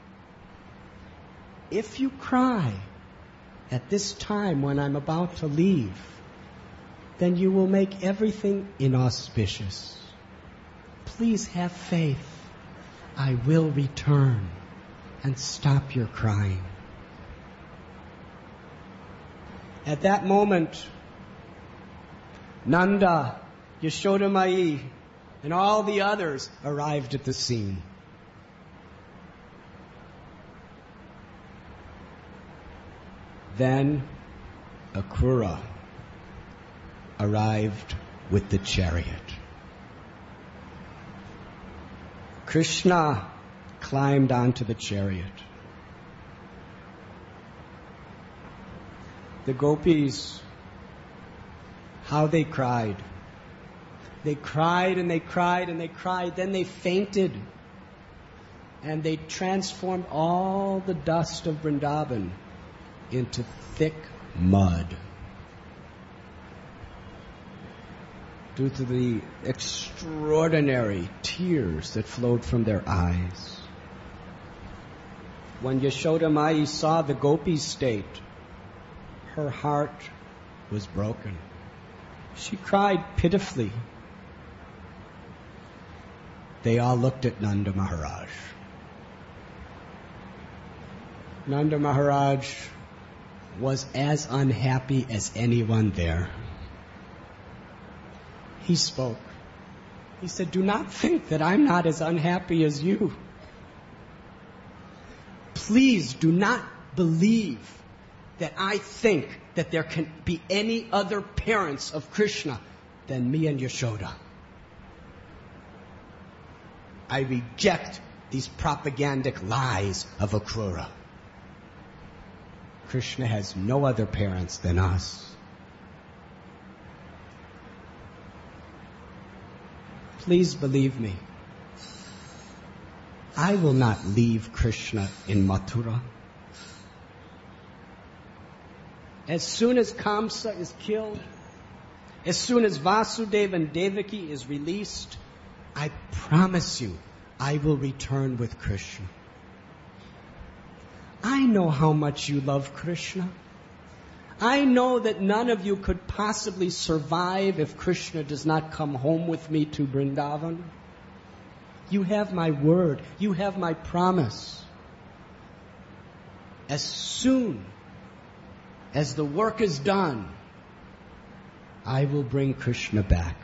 If you cry at this time when I'm about to leave, then you will make everything inauspicious. Please have faith. I will return, and stop your crying. At that moment, Nanda, Yashoda Mai, and all the others arrived at the scene. Then Akrura arrived with the chariot. Krishna climbed onto the chariot. The gopis, how they cried. They cried and they cried and they cried. Then they fainted. And they transformed all the dust of Vrindavan into thick mud. Due to the extraordinary tears that flowed from their eyes. When Yashoda Mai saw the gopis' state, her heart was broken. She cried pitifully. They all looked at Nanda Maharaj. Nanda Maharaj was as unhappy as anyone there. He spoke. He said, "Do not think that I'm not as unhappy as you. Please do not believe that I think that there can be any other parents of Krishna than me and Yashoda. I reject these propagandic lies of Akrura. Krishna has no other parents than us. Please believe me. I will not leave Krishna in Mathura. As soon as Kamsa is killed, as soon as Vasudeva and Devaki is released, I promise you, I will return with Krishna. I know how much you love Krishna. I know that none of you could possibly survive if Krishna does not come home with me to Vrindavan. You have my word. You have my promise. As soon as the work is done, I will bring Krishna back."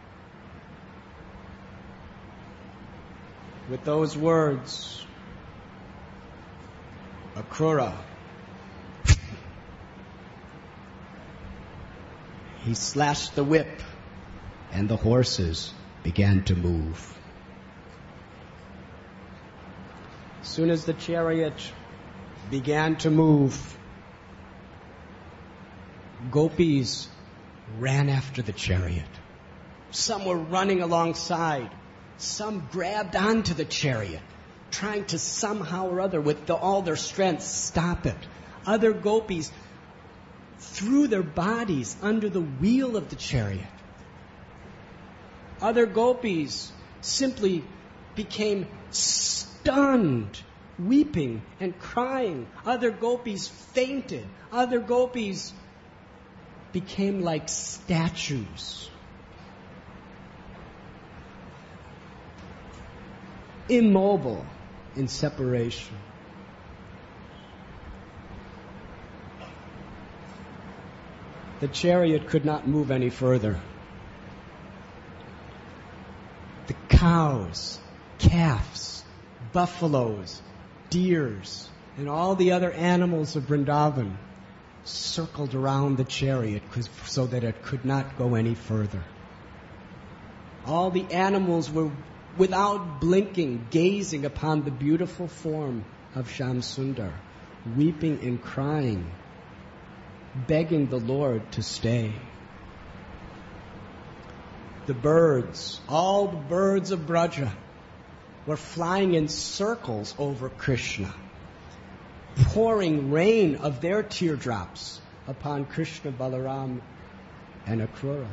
With those words, Akrura, he slashed the whip, and the horses began to move. As soon as the chariot began to move, gopis ran after the chariot. Some were running alongside. Some grabbed onto the chariot, trying to somehow or other, with the, all their strength, stop it. Other gopis threw their bodies under the wheel of the chariot. Other gopis simply became stunned, weeping and crying. Other gopis fainted. Other gopis became like statues. Immobile in separation. The chariot could not move any further. The cows, calves, buffaloes, deers, and all the other animals of Vrindavan circled around the chariot so that it could not go any further. All the animals were, without blinking, gazing upon the beautiful form of Shamsundar, weeping and crying, begging the Lord to stay. The birds, all the birds of Braja, were flying in circles over Krishna, pouring rain of their teardrops upon Krishna, Balaram, and Akrura.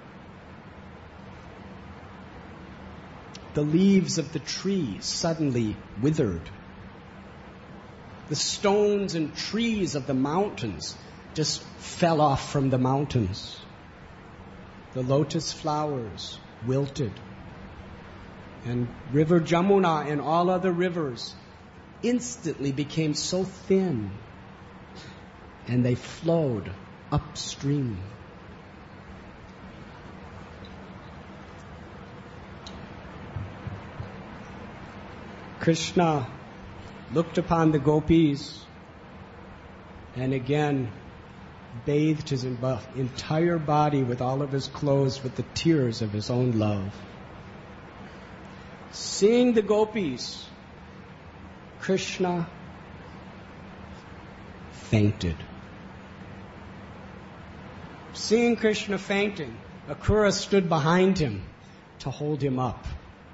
The leaves of the tree suddenly withered. The stones and trees of the mountains just fell off from the mountains. The lotus flowers wilted. And River Jamuna and all other rivers instantly became so thin, and they flowed upstream. Krishna looked upon the gopis and again bathed his entire body with all of his clothes with the tears of his own love. Seeing the gopis Krishna fainted. Seeing Krishna fainting, Akrura stood behind him to hold him up.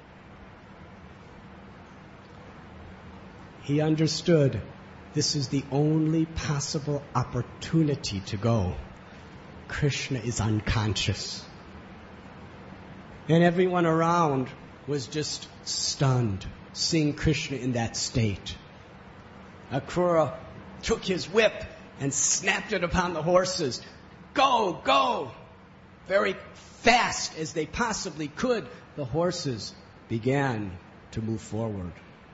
He understood this is the only possible opportunity to go. Krishna is unconscious. And everyone around was just stunned, seeing Krishna in that state. Akrura took his whip and snapped it upon the horses. Go, go! Very fast as they possibly could, the horses began to move forward.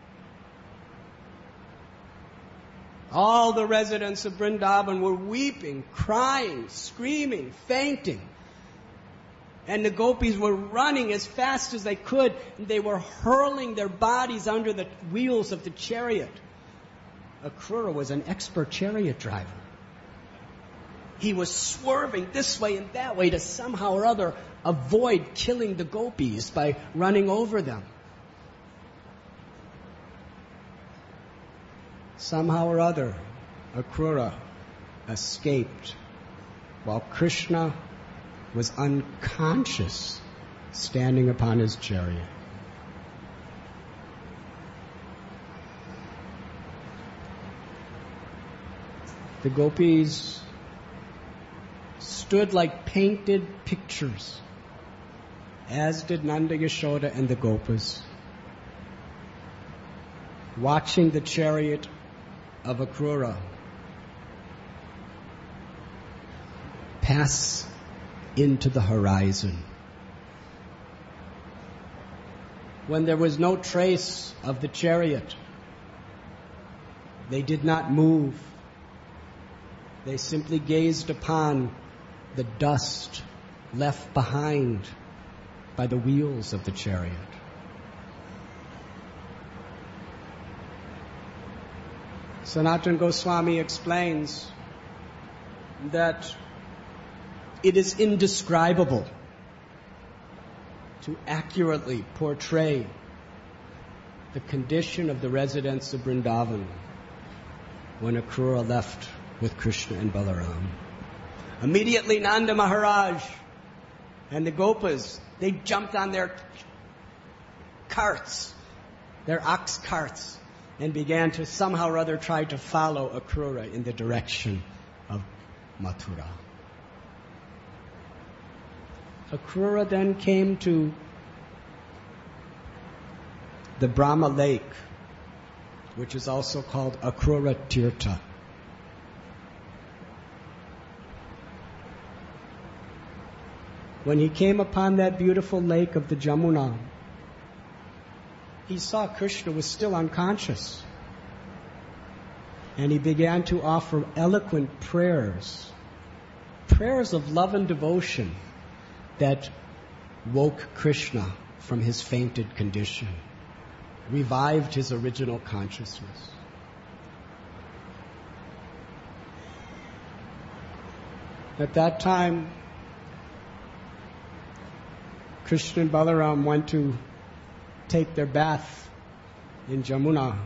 All the residents of Vrindavan were weeping, crying, screaming, fainting. And the gopis were running as fast as they could, and they were hurling their bodies under the wheels of the chariot. Akrura was an expert chariot driver. He was swerving this way and that way to somehow or other avoid killing the gopis by running over them. Somehow or other, Akrura escaped while Krishna was unconscious, standing upon his chariot. The gopis stood like painted pictures, as did Nanda Yashoda and the Gopas, watching the chariot of Akrura pass into the horizon. When there was no trace of the chariot, they did not move. They simply gazed upon the dust left behind by the wheels of the chariot. Sanatana Goswami explains that it is indescribable to accurately portray the condition of the residents of Vrindavan when Akrura left with Krishna and Balaram. Immediately Nanda Maharaj and the Gopas, they jumped on their carts, their ox carts, and began to somehow or other try to follow Akrura in the direction of Mathura. Akrura then came to the Brahma Lake, which is also called Akrura Tirtha. When he came upon that beautiful lake of the Jamuna, he saw Krishna was still unconscious. And he began to offer eloquent prayers, prayers of love and devotion that woke Krishna from his fainted condition, revived his original consciousness. At that time, Krishna and Balaram went to take their bath in Jamuna.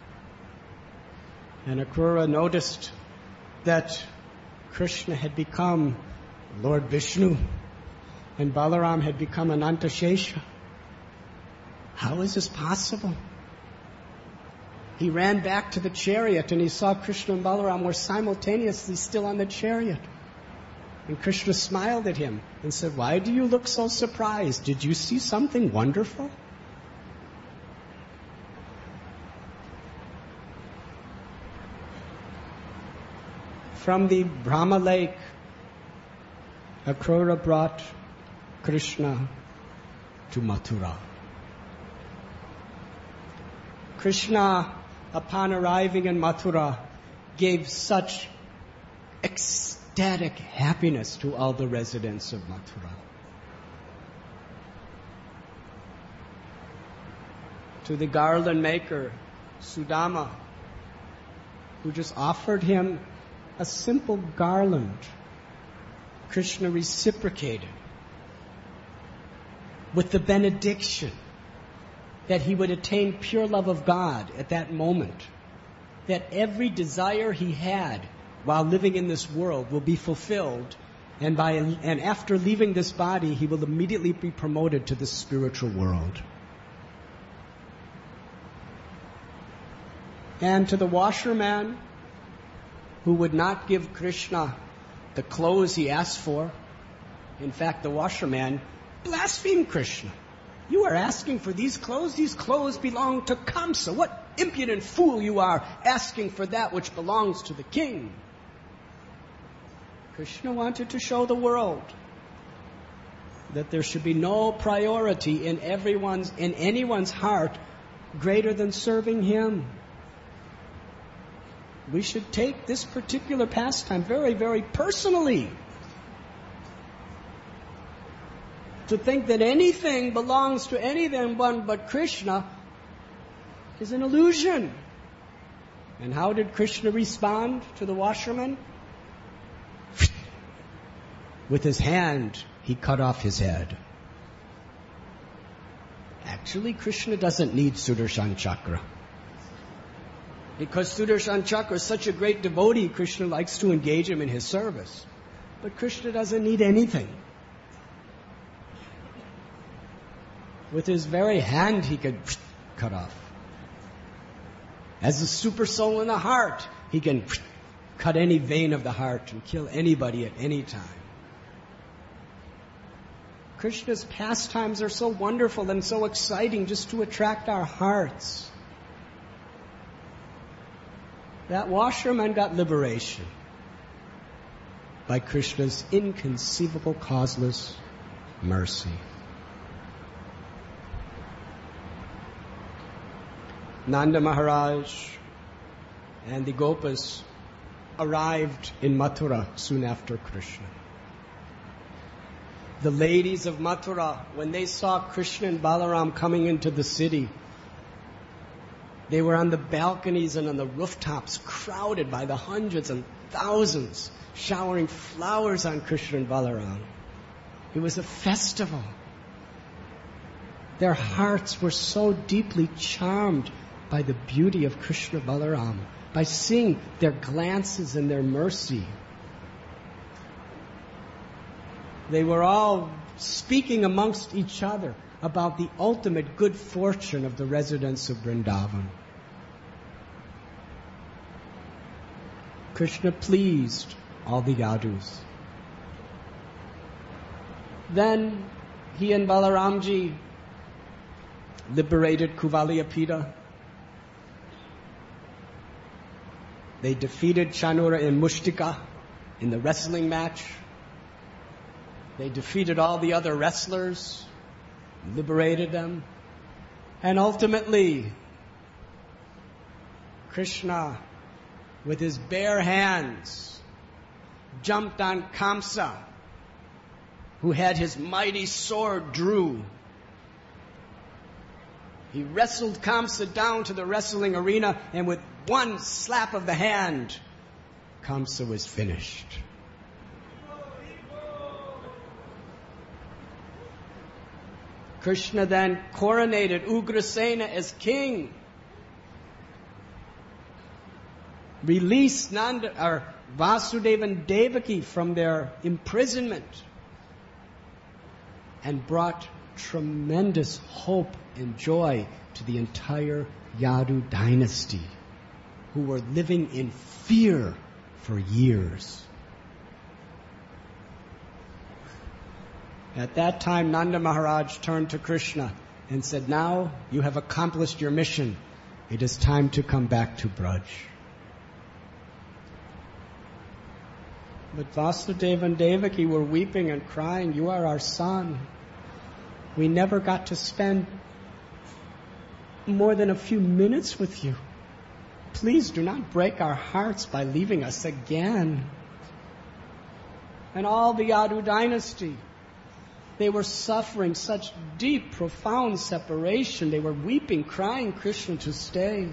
And Akrura noticed that Krishna had become Lord Vishnu and Balaram had become Anantashesha. How is this possible? He ran back to the chariot and he saw Krishna and Balaram were simultaneously still on the chariot. And Krishna smiled at him and said, "Why do you look so surprised? Did you see something wonderful?" From the Brahma Lake, Akrura brought Krishna to Mathura. Krishna, upon arriving in Mathura, gave such ecstatic happiness to all the residents of Mathura. To the garland maker, Sudama, who just offered him a simple garland, Krishna reciprocated with the benediction that he would attain pure love of God at that moment, that every desire he had while living in this world will be fulfilled, and by and after leaving this body, he will immediately be promoted to the spiritual world. And to the washerman who would not give Krishna the clothes he asked for, in fact, the washerman blasphemed Krishna. You are asking for these clothes? These clothes belong to Kamsa. What impudent fool you are, asking for that which belongs to the king. Krishna wanted to show the world that there should be no priority in everyone's, in anyone's heart greater than serving him. We should take this particular pastime very, very personally. To think that anything belongs to anyone but Krishna is an illusion. And how did Krishna respond to the washerman? With his hand, he cut off his head. Actually, Krishna doesn't need Sudarshan Chakra. Because Sudarshan Chakra is such a great devotee, Krishna likes to engage him in his service. But Krishna doesn't need anything. With his very hand, he could cut off. As a super soul in the heart, he can cut any vein of the heart and kill anybody at any time. Krishna's pastimes are so wonderful and so exciting just to attract our hearts. That washerman got liberation by Krishna's inconceivable, causeless mercy. Nanda Maharaj and the Gopas arrived in Mathura soon after Krishna. The ladies of Mathura, when they saw Krishna and Balaram coming into the city, they were on the balconies and on the rooftops, crowded by the hundreds and thousands, showering flowers on Krishna and Balaram. It was a festival. Their hearts were so deeply charmed by the beauty of Krishna Balaram, by seeing their glances and their mercy. They were all speaking amongst each other about the ultimate good fortune of the residents of Vrindavan. Krishna pleased all the Yadus. Then he and Balaramji liberated Kuvaliyapida. They defeated Chanura and Mushtika in the wrestling match. They defeated all the other wrestlers, liberated them. And ultimately, Krishna, with his bare hands, jumped on Kamsa, who had his mighty sword drew. He wrestled Kamsa down to the wrestling arena, and with one slap of the hand, Kamsa was finished. Krishna then coronated Ugrasena as king, released Nanda, or Vasudeva and Devaki from their imprisonment, and brought tremendous hope and joy to the entire Yadu dynasty, who were living in fear for years. At that time, Nanda Maharaj turned to Krishna and said, "Now you have accomplished your mission. It is time to come back to Braj." But Vasudeva and Devaki were weeping and crying, "You are our son. We never got to spend more than a few minutes with you. Please do not break our hearts by leaving us again." And all the Yadu dynasty, they were suffering such deep, profound separation. They were weeping, crying Krishna to stay.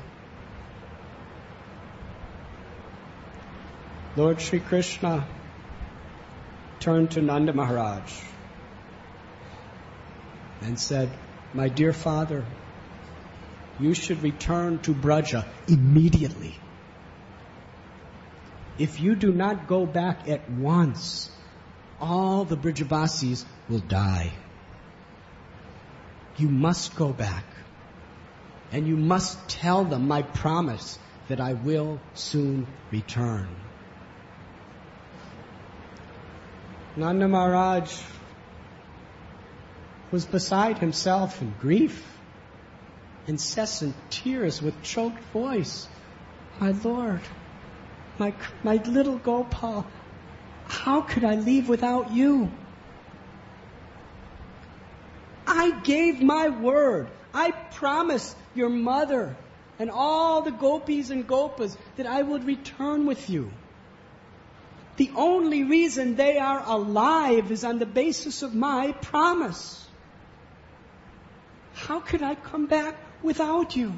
Lord Sri Krishna turned to Nanda Maharaj and said, "My dear father, you should return to Braja immediately. If you do not go back at once, all the Brajavasis will die. You must go back. And you must tell them my promise that I will soon return. Nanda Maharaj was beside himself in grief, incessant tears with choked voice. My Lord, my, my little Gopal, how could I leave without you? I gave my word. I promised your mother and all the gopis and gopas that I would return with you. The only reason they are alive is on the basis of my promise. How could I come back without you?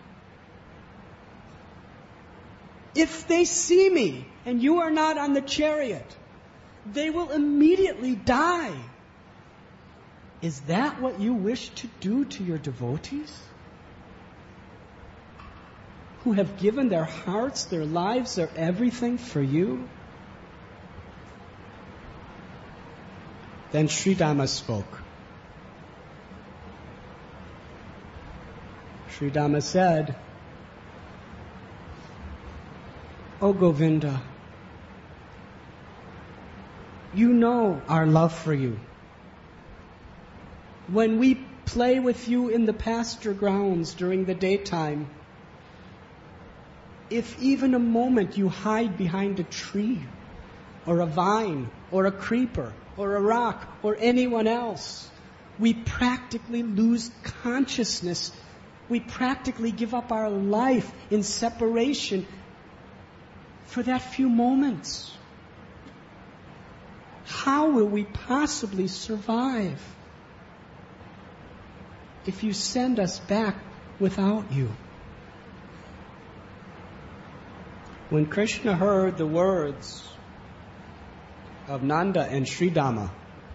If they see me and you are not on the chariot, they will immediately die. Is that what you wish to do to your devotees? Who have given their hearts, their lives, their everything for you? Then Sridhama spoke. Sridhama said, O Govinda, you know our love for you. When we play with you in the pasture grounds during the daytime, if even a moment you hide behind a tree or a vine or a creeper or a rock or anyone else, we practically lose consciousness. We practically give up our life in separation for that few moments. How will we possibly survive if you send us back without you? When Krishna heard the words of Nanda and Sridhama,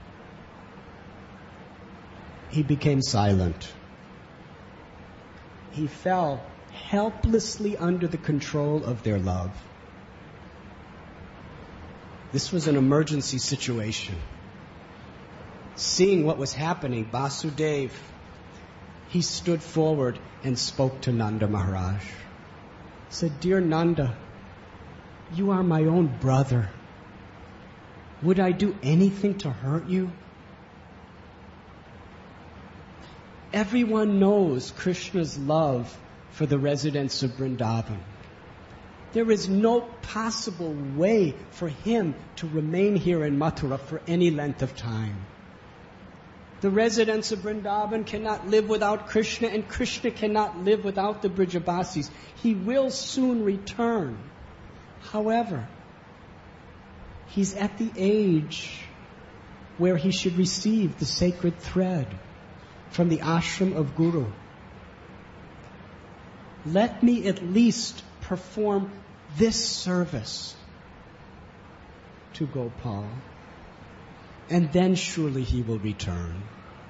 he became silent. He fell helplessly under the control of their love. This was an emergency situation. Seeing what was happening, Vasudeva, he stood forward and spoke to Nanda Maharaj. He said, Dear Nanda, you are my own brother. Would I do anything to hurt you? Everyone knows Krishna's love for the residents of Vrindavan. There is no possible way for him to remain here in Mathura for any length of time. The residents of Vrindavan cannot live without Krishna, and Krishna cannot live without the Brajavasis. He will soon return. However, he's at the age where he should receive the sacred thread from the ashram of Guru. Let me at least perform this service to Gopal, and then surely he will return.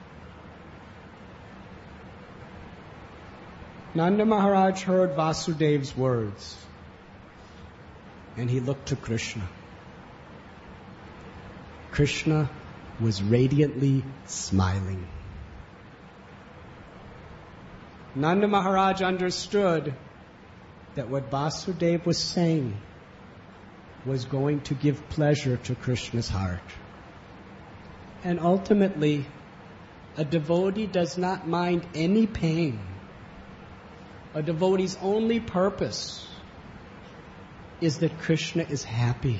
Nanda Maharaj heard Vasudeva's words, and he looked to Krishna. Krishna was radiantly smiling. Nanda Maharaj understood that what Vasudeva was saying was going to give pleasure to Krishna's heart. And ultimately, a devotee does not mind any pain. A devotee's only purpose is that Krishna is happy.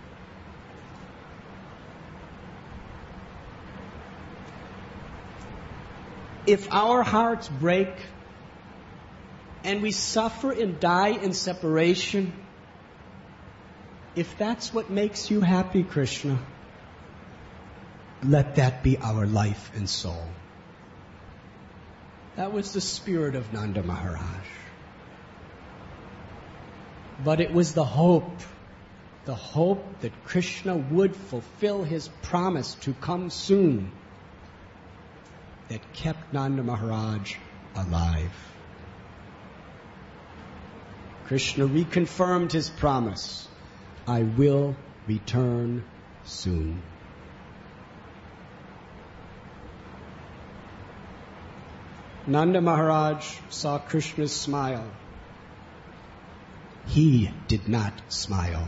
If our hearts break and we suffer and die in separation, if that's what makes you happy, Krishna, let that be our life and soul. That was the spirit of Nanda Maharaj. But it was the hope, the hope that Krishna would fulfill his promise to come soon, that kept Nanda Maharaj alive. Krishna reconfirmed his promise, I will return soon. Nanda Maharaj saw Krishna's smile. He did not smile.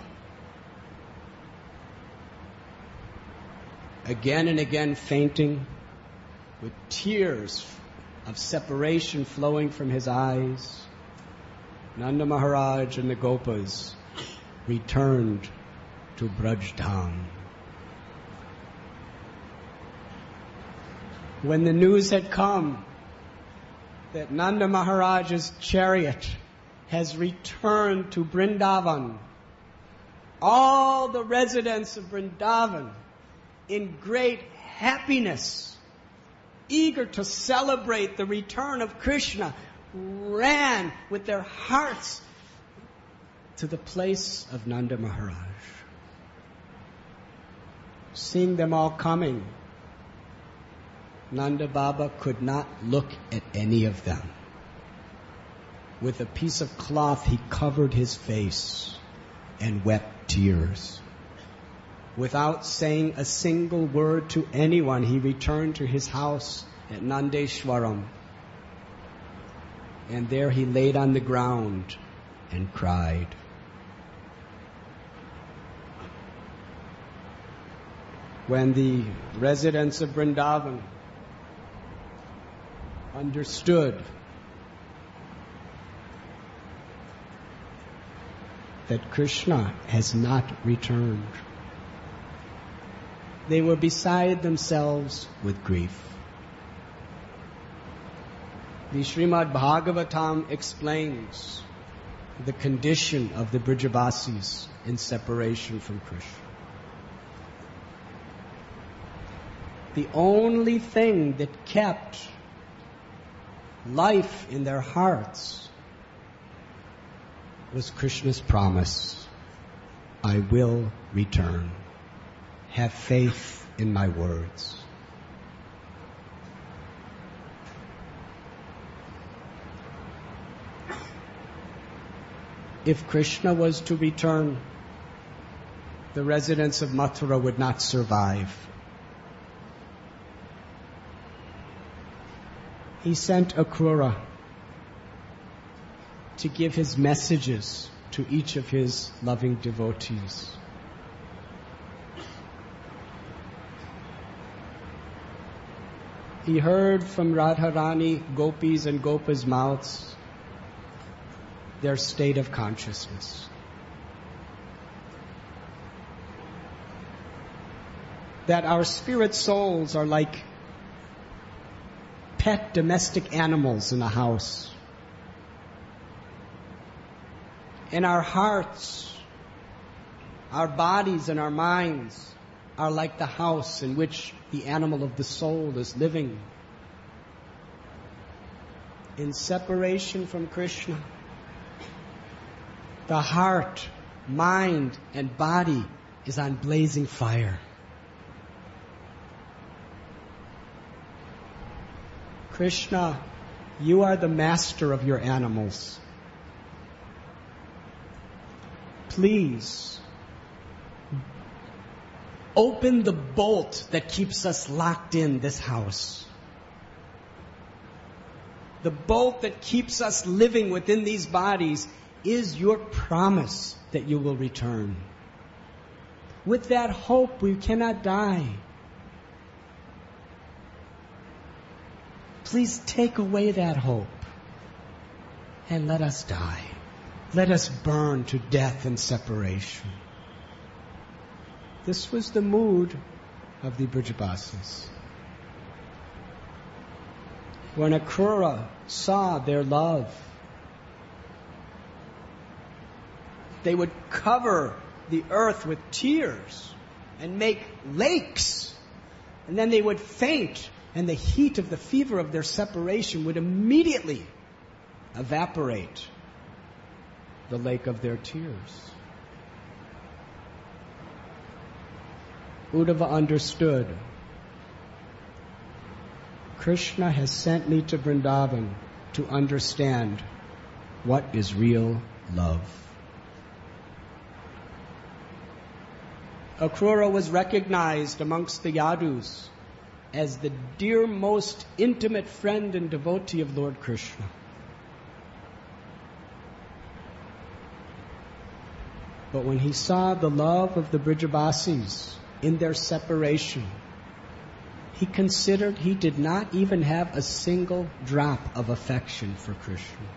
Again and again fainting, with tears of separation flowing from his eyes, Nanda Maharaj and the Gopas returned to Braj Dham. When the news had come that Nanda Maharaj's chariot has returned to Vrindavan, all the residents of Vrindavan, in great happiness, eager to celebrate the return of Krishna, ran with their hearts to the place of Nanda Maharaj. Seeing them all coming, Nanda Baba could not look at any of them. With a piece of cloth, he covered his face and wept tears. Without saying a single word to anyone, he returned to his house at Nandeshwaram. And there he laid on the ground and cried. When the residents of Vrindavan understood that Krishna has not returned, they were beside themselves with grief. The Srimad Bhagavatam explains the condition of the Brajavasis in separation from Krishna. The only thing that kept life in their hearts was Krishna's promise, I will return. Have faith in my words. If Krishna was to return, the residents of Mathura would not survive. He sent Akrura to give his messages to each of his loving devotees. He heard from Radharani, gopis and gopas' mouths their state of consciousness. That our spirit souls are like pet domestic animals in a house. And our hearts, our bodies and our minds are like the house in which the animal of the soul is living. In separation from Krishna, the heart, mind, and body is on blazing fire. Krishna, you are the master of your animals. Please, open the bolt that keeps us locked in this house. The bolt that keeps us living within these bodies is your promise that you will return. With that hope, we cannot die. Please take away that hope and let us die. Let us burn to death and separation. This was the mood of the Brajavasis. When Akrura saw their love, they would cover the earth with tears and make lakes, and then they would faint, and the heat of the fever of their separation would immediately evaporate the lake of their tears. Uddhava understood. Krishna has sent me to Vrindavan to understand what is real love. Akrura was recognized amongst the Yadus as the dear, most intimate friend and devotee of Lord Krishna. But when he saw the love of the Brijabasis in their separation, he considered he did not even have a single drop of affection for Krishna.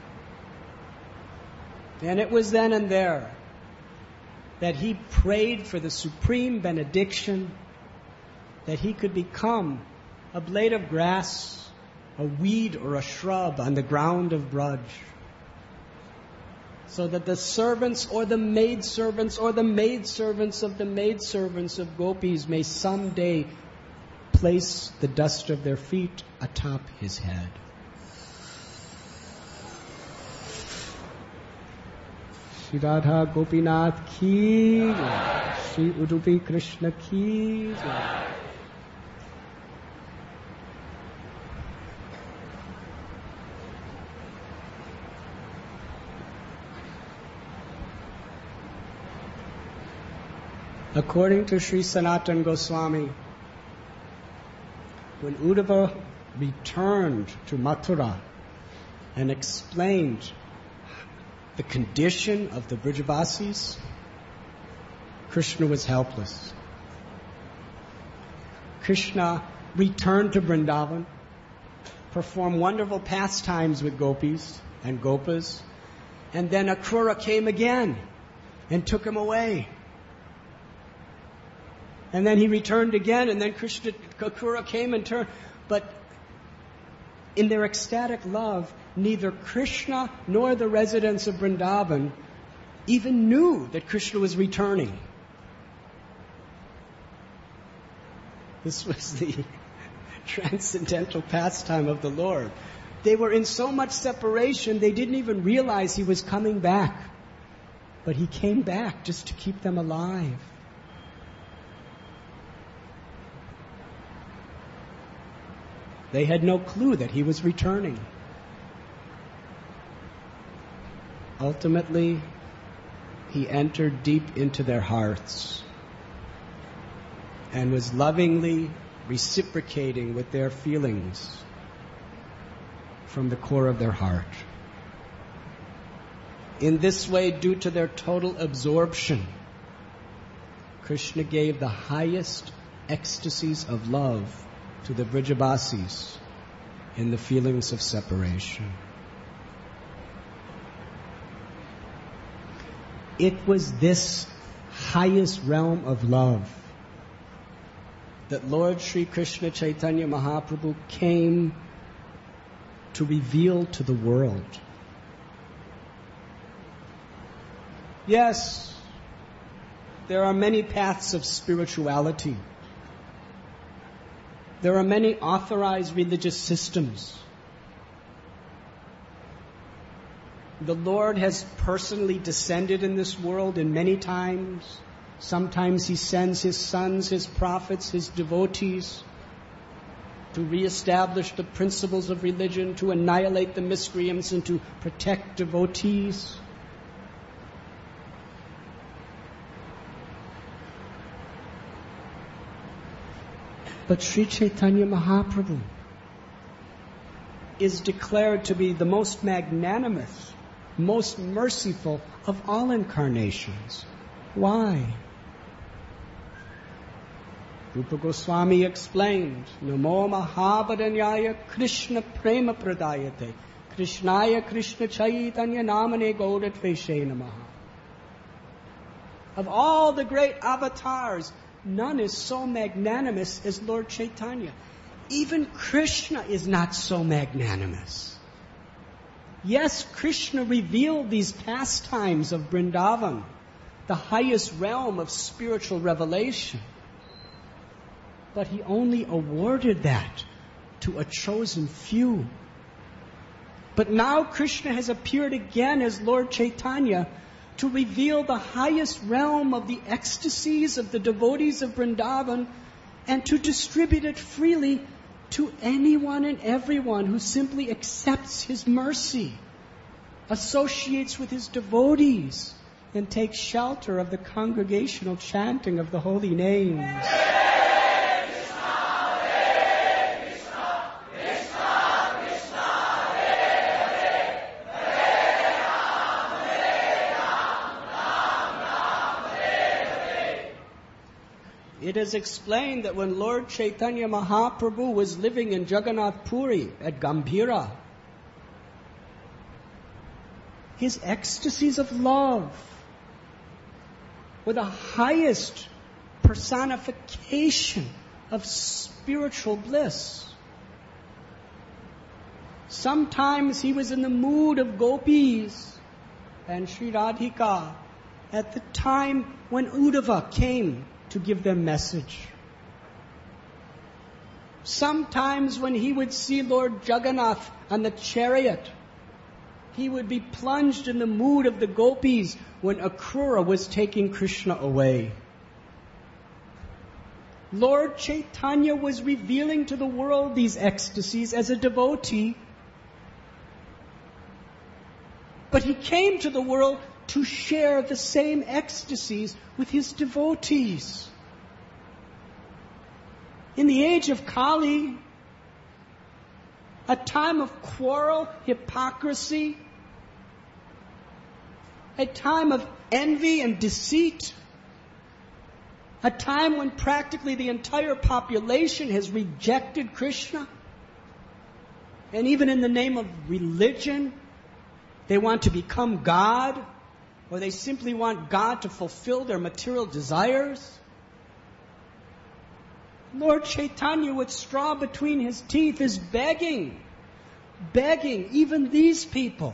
And it was then and there that he prayed for the supreme benediction that he could become a blade of grass, a weed or a shrub on the ground of Braj, so that the servants or the maidservants or the maidservants of the maidservants of gopis may someday place the dust of their feet atop his head. Shri Radha Gopinath ki jai. Shri Udupi Krishna ki jai. According to Sri Sanatana Goswami, when Uddhava returned to Mathura and explained the condition of the Brijabasis, Krishna was helpless. Krishna returned to Vrindavan, performed wonderful pastimes with gopis and gopas, and then Akrura came again and took him away. And then he returned again, and then Krishna, Akrura came and turned. But in their ecstatic love, neither Krishna nor the residents of Vrindavan even knew that Krishna was returning. This was the transcendental pastime of the Lord. They were in so much separation, they didn't even realize he was coming back. But he came back just to keep them alive. They had no clue that he was returning. Ultimately, he entered deep into their hearts and was lovingly reciprocating with their feelings from the core of their heart. In this way, due to their total absorption, Krishna gave the highest ecstasies of love to the Brijabasis in the feelings of separation. It was this highest realm of love that Lord Sri Krishna Chaitanya Mahaprabhu came to reveal to the world. Yes, there are many paths of spirituality. There are many authorized religious systems. The Lord has personally descended in this world in many times. Sometimes He sends His sons, His prophets, His devotees to reestablish the principles of religion, to annihilate the miscreants, and to protect devotees. But Sri Chaitanya Mahaprabhu is declared to be the most magnanimous, most merciful of all incarnations. Why? Rupa Goswami explained, Namo Mahabharanyaya Krishna Prema Pradayate Krishnaya Krishna Chaitanya Namane Gaudatveshe Namaha. Of all the great avatars, none is so magnanimous as Lord Chaitanya. Even Krishna is not so magnanimous. Yes, Krishna revealed these pastimes of Vrindavan, the highest realm of spiritual revelation. But He only awarded that to a chosen few. But now Krishna has appeared again as Lord Chaitanya to reveal the highest realm of the ecstasies of the devotees of Vrindavan and to distribute it freely to anyone and everyone who simply accepts His mercy associates with his devotees, and takes shelter of the congregational chanting of the holy names. It is explained that when Lord Chaitanya Mahaprabhu was living in Jagannath Puri at Gambhira, his ecstasies of love were the highest personification of spiritual bliss. Sometimes he was in the mood of gopis and Sri Radhika at the time when Uddhava came to give them message. Sometimes when he would see Lord Jagannath on the chariot, he would be plunged in the mood of the gopis when Akrura was taking Krishna away. Lord Chaitanya was revealing to the world these ecstasies as a devotee, but he came to the world to share the same ecstasies with his devotees. In the age of Kali, a time of quarrel, hypocrisy, a time of envy and deceit, a time when practically the entire population has rejected Krishna, and even in the name of religion, they want to become God, or they simply want God to fulfill their material desires. Lord Chaitanya, with straw between his teeth, is begging, begging even these people.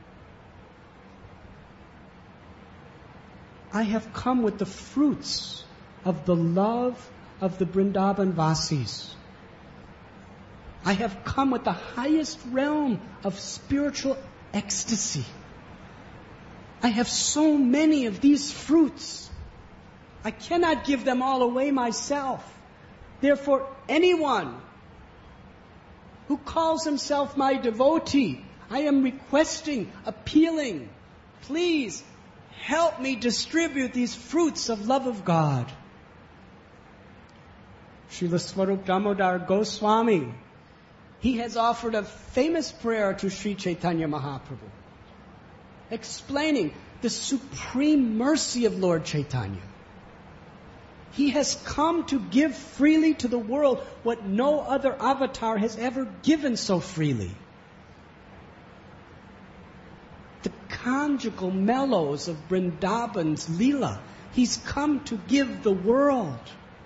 I have come with the fruits of the love of the Vrindavan Vasis. I have come with the highest realm of spiritual ecstasy. I have so many of these fruits. I cannot give them all away myself. Therefore, anyone who calls himself my devotee, I am requesting, appealing, please help me distribute these fruits of love of God. Srila Swarup Damodar Goswami, he has offered a famous prayer to Sri Chaitanya Mahaprabhu, explaining the supreme mercy of Lord Chaitanya. He has come to give freely to the world what no other avatar has ever given so freely. The conjugal mellows of Vrindavan's Leela, he's come to give the world.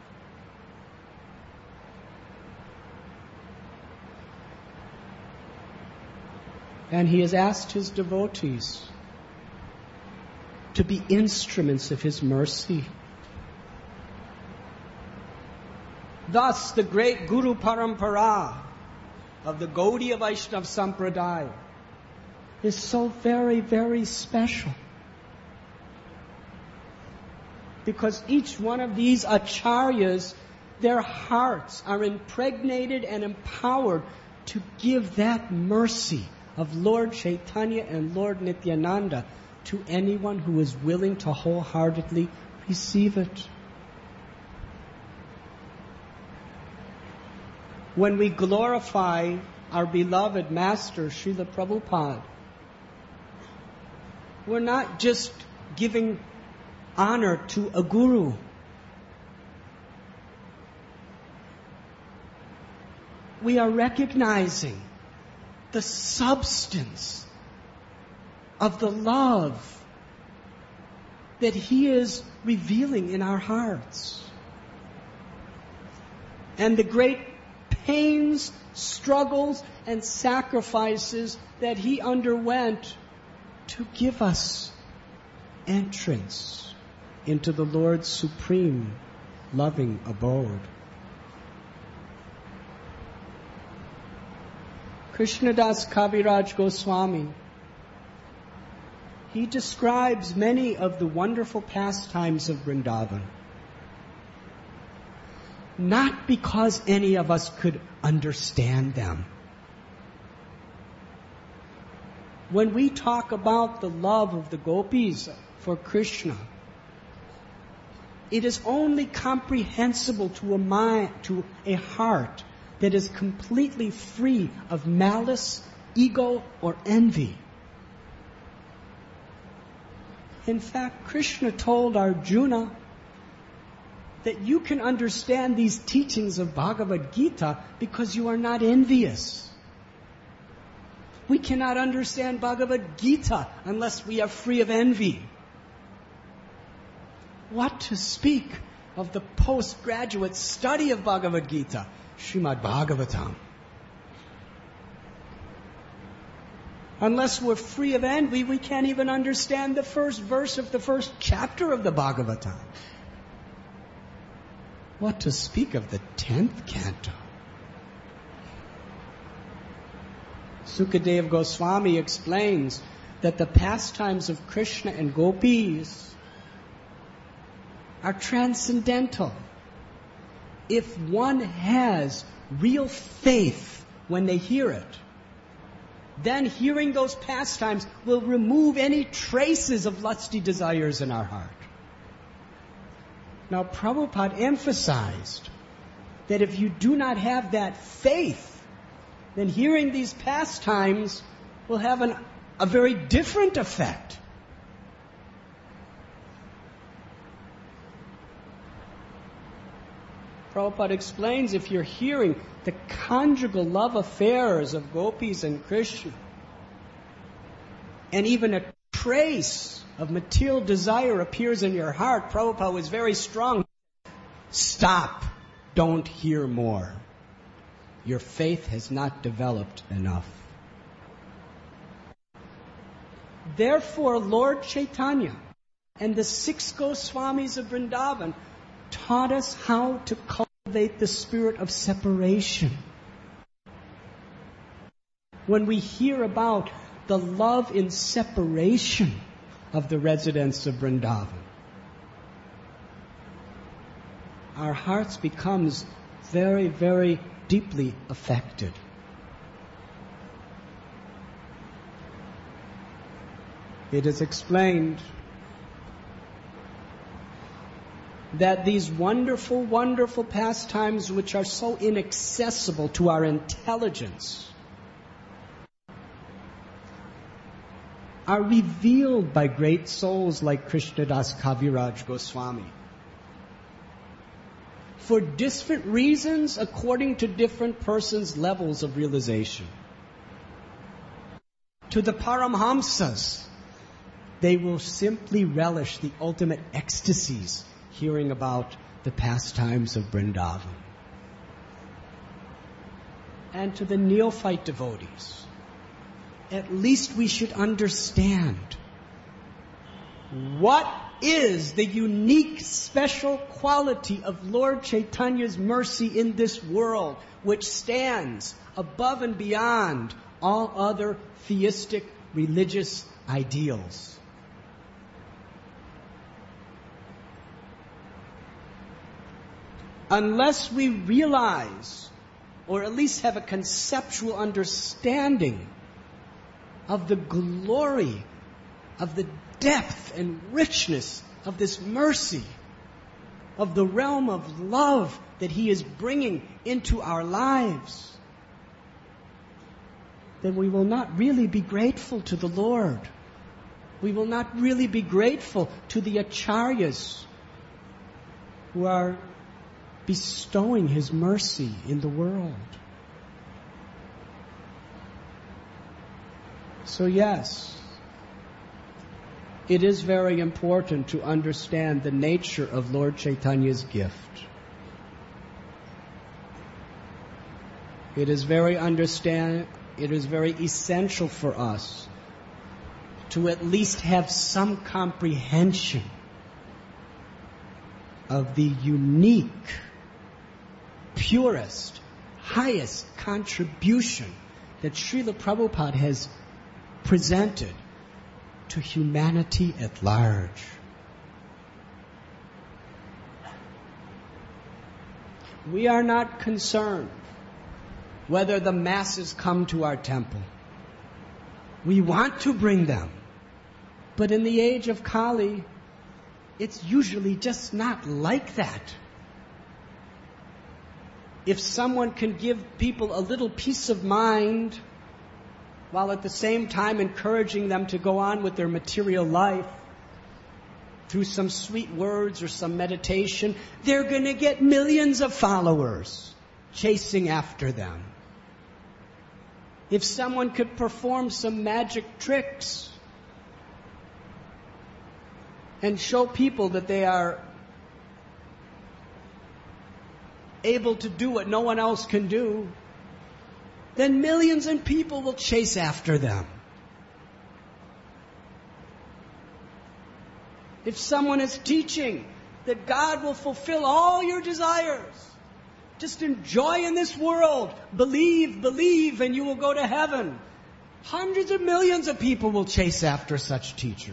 And he has asked his devotees to be instruments of his mercy. Thus, the great Guru Parampara of the Gaudiya Vaishnava Sampradaya is so very, very special. Because each one of these acharyas, their hearts are impregnated and empowered to give that mercy of Lord Chaitanya and Lord Nityananda to anyone who is willing to wholeheartedly receive it. When we glorify our beloved Master, Srila Prabhupada, we're not just giving honor to a guru. We are recognizing the substance of the love that he is revealing in our hearts. And the great pains, struggles, and sacrifices that he underwent to give us entrance into the Lord's supreme loving abode. Krishnadas Kaviraj Goswami, he describes many of the wonderful pastimes of Vrindavan. Not because any of us could understand them, when we talk about the love of the gopis for Krishna, it is only comprehensible to a mind, to a heart that is completely free of malice, ego, or envy. In fact, Krishna told Arjuna that you can understand these teachings of Bhagavad Gita because you are not envious. We cannot understand Bhagavad Gita unless we are free of envy. What to speak of the postgraduate study of Bhagavad Gita, Srimad Bhagavatam? Unless we're free of envy, we can't even understand the first verse of the first chapter of the Bhagavatam. What to speak of the tenth canto? Sukadeva Goswami explains that the pastimes of Krishna and gopis are transcendental. If one has real faith when they hear it, then hearing those pastimes will remove any traces of lusty desires in our heart. Now, Prabhupada emphasized that if you do not have that faith, then hearing these pastimes will have an, a very different effect. Prabhupada explains if you're hearing the conjugal love affairs of gopis and Krishna, and even a trace of material desire appears in your heart, Prabhupada was very strong. Stop. Don't hear more. Your faith has not developed enough. Therefore, Lord Chaitanya and the six Goswamis of Vrindavan taught us how to cultivate the spirit of separation. When we hear about the love in separation of the residents of Vrindavan, our hearts becomes very, very deeply affected. It is explained that these wonderful, wonderful pastimes which are so inaccessible to our intelligence are revealed by great souls like Krishnadas Kaviraj Goswami. For different reasons, according to different persons' levels of realization. To the Paramhamsas, they will simply relish the ultimate ecstasies hearing about the pastimes of Vrindavan. And to the neophyte devotees, at least we should understand what is the unique special quality of Lord Chaitanya's mercy in this world, which stands above and beyond all other theistic religious ideals. Unless we realize, or at least have a conceptual understanding of the glory, of the depth and richness of this mercy, of the realm of love that He is bringing into our lives, then we will not really be grateful to the Lord. We will not really be grateful to the acharyas who are bestowing His mercy in the world. So yes, it is very important to understand the nature of Lord Chaitanya's gift. It is very understand. It is very essential for us to at least have some comprehension of the unique, purest, highest contribution that Srila Prabhupada has presented to humanity at large. We are not concerned whether the masses come to our temple. We want to bring them. But in the age of Kali, it's usually just not like that. If someone can give people a little peace of mind while at the same time encouraging them to go on with their material life through some sweet words or some meditation, they're going to get millions of followers chasing after them. If someone could perform some magic tricks and show people that they are able to do what no one else can do, then millions of people will chase after them. If someone is teaching that God will fulfill all your desires, just enjoy in this world, believe, believe, and you will go to heaven, hundreds of millions of people will chase after such teachers.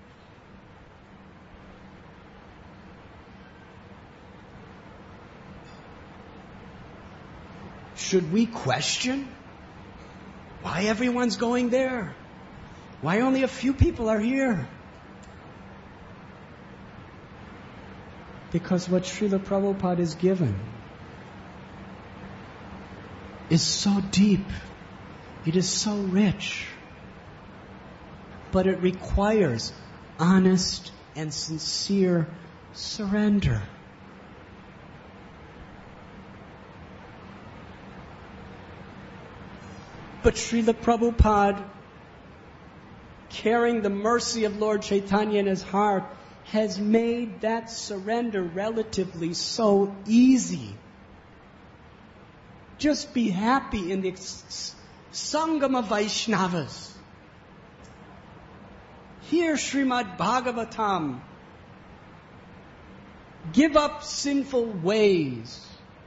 Should we question why everyone's going there? Why only a few people are here? Because what Srila Prabhupada is given is so deep. It is so rich. But it requires honest and sincere surrender. But Srila Prabhupada, carrying the mercy of Lord Chaitanya in his heart, has made that surrender relatively so easy. Just be happy in the Sangama Vaishnavas. Hear Srimad Bhagavatam. Give up sinful ways.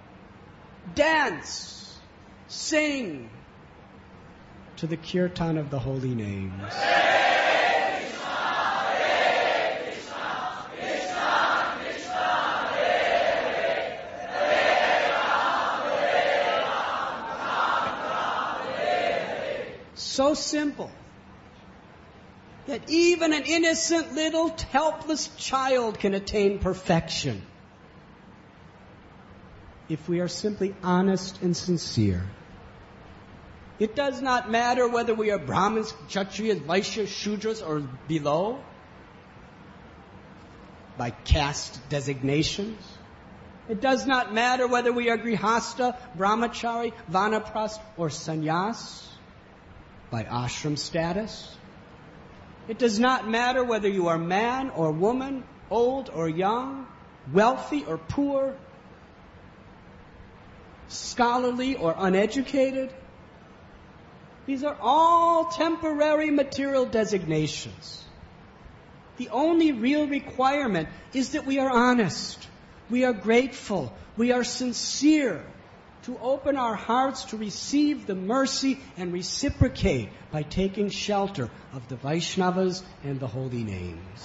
Dance. Sing. To the kirtan of the holy names. Hare Krishna, Hare Krishna, Krishna Krishna, Hare Hare, Hare Ram, Hare Ram, Ram Ram, Hare Hare. So simple that even an innocent little helpless child can attain perfection if we are simply honest and sincere. It does not matter whether we are Brahmins, Kshatriyas, Vaishyas, Shudras, or below, by caste designations. It does not matter whether we are Grihastha, Brahmachari, Vanaprastha, or Sannyas, by ashram status. It does not matter whether you are man or woman, old or young, wealthy or poor, scholarly or uneducated. These are all temporary material designations. The only real requirement is that we are honest, we are grateful, we are sincere to open our hearts to receive the mercy and reciprocate by taking shelter of the Vaishnavas and the holy names.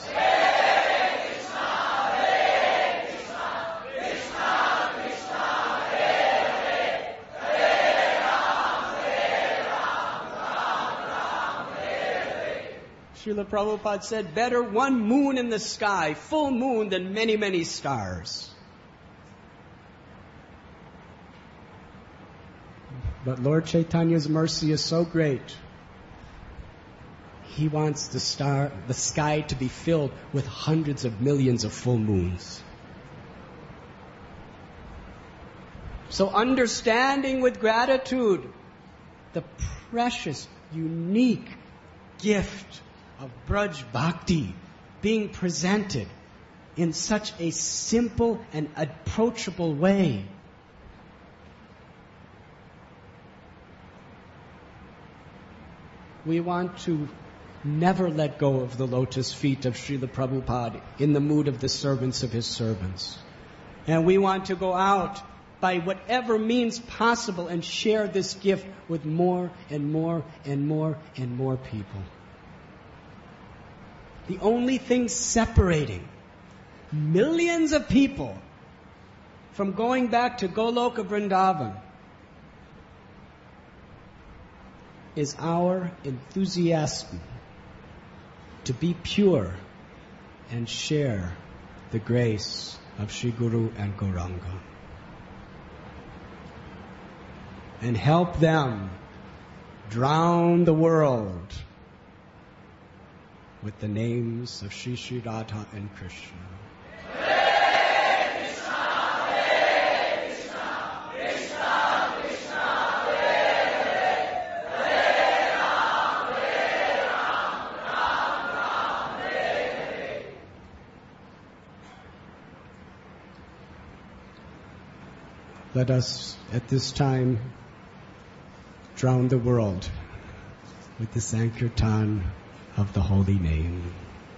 Srila Prabhupada said, better one moon in the sky, full moon, than many, many stars. But Lord Chaitanya's mercy is so great. He wants the star, the sky to be filled with hundreds of millions of full moons. So understanding with gratitude the precious, unique gift of Braj Bhakti being presented in such a simple and approachable way. We want to never let go of the lotus feet of Srila Prabhupada in the mood of the servants of his servants. And we want to go out by whatever means possible and share this gift with more and more and more and more people. The only thing separating millions of people from going back to Goloka Vrindavan is our enthusiasm to be pure and share the grace of Sri Guru and Gauranga, and help them drown the world with the names of Sri Sri Radha and Krishna. Let us, at this time, drown the world with the Sankirtan of the holy name.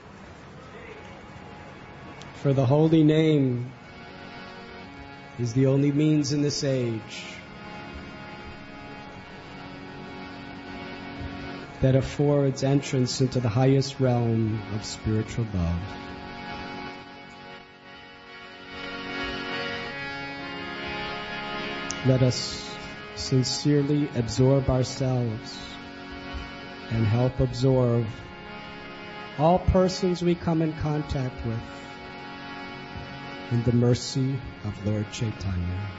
For the holy name is the only means in this age that affords entrance into the highest realm of spiritual love. Let us sincerely absorb ourselves and help absorb all persons we come in contact with in the mercy of Lord Chaitanya.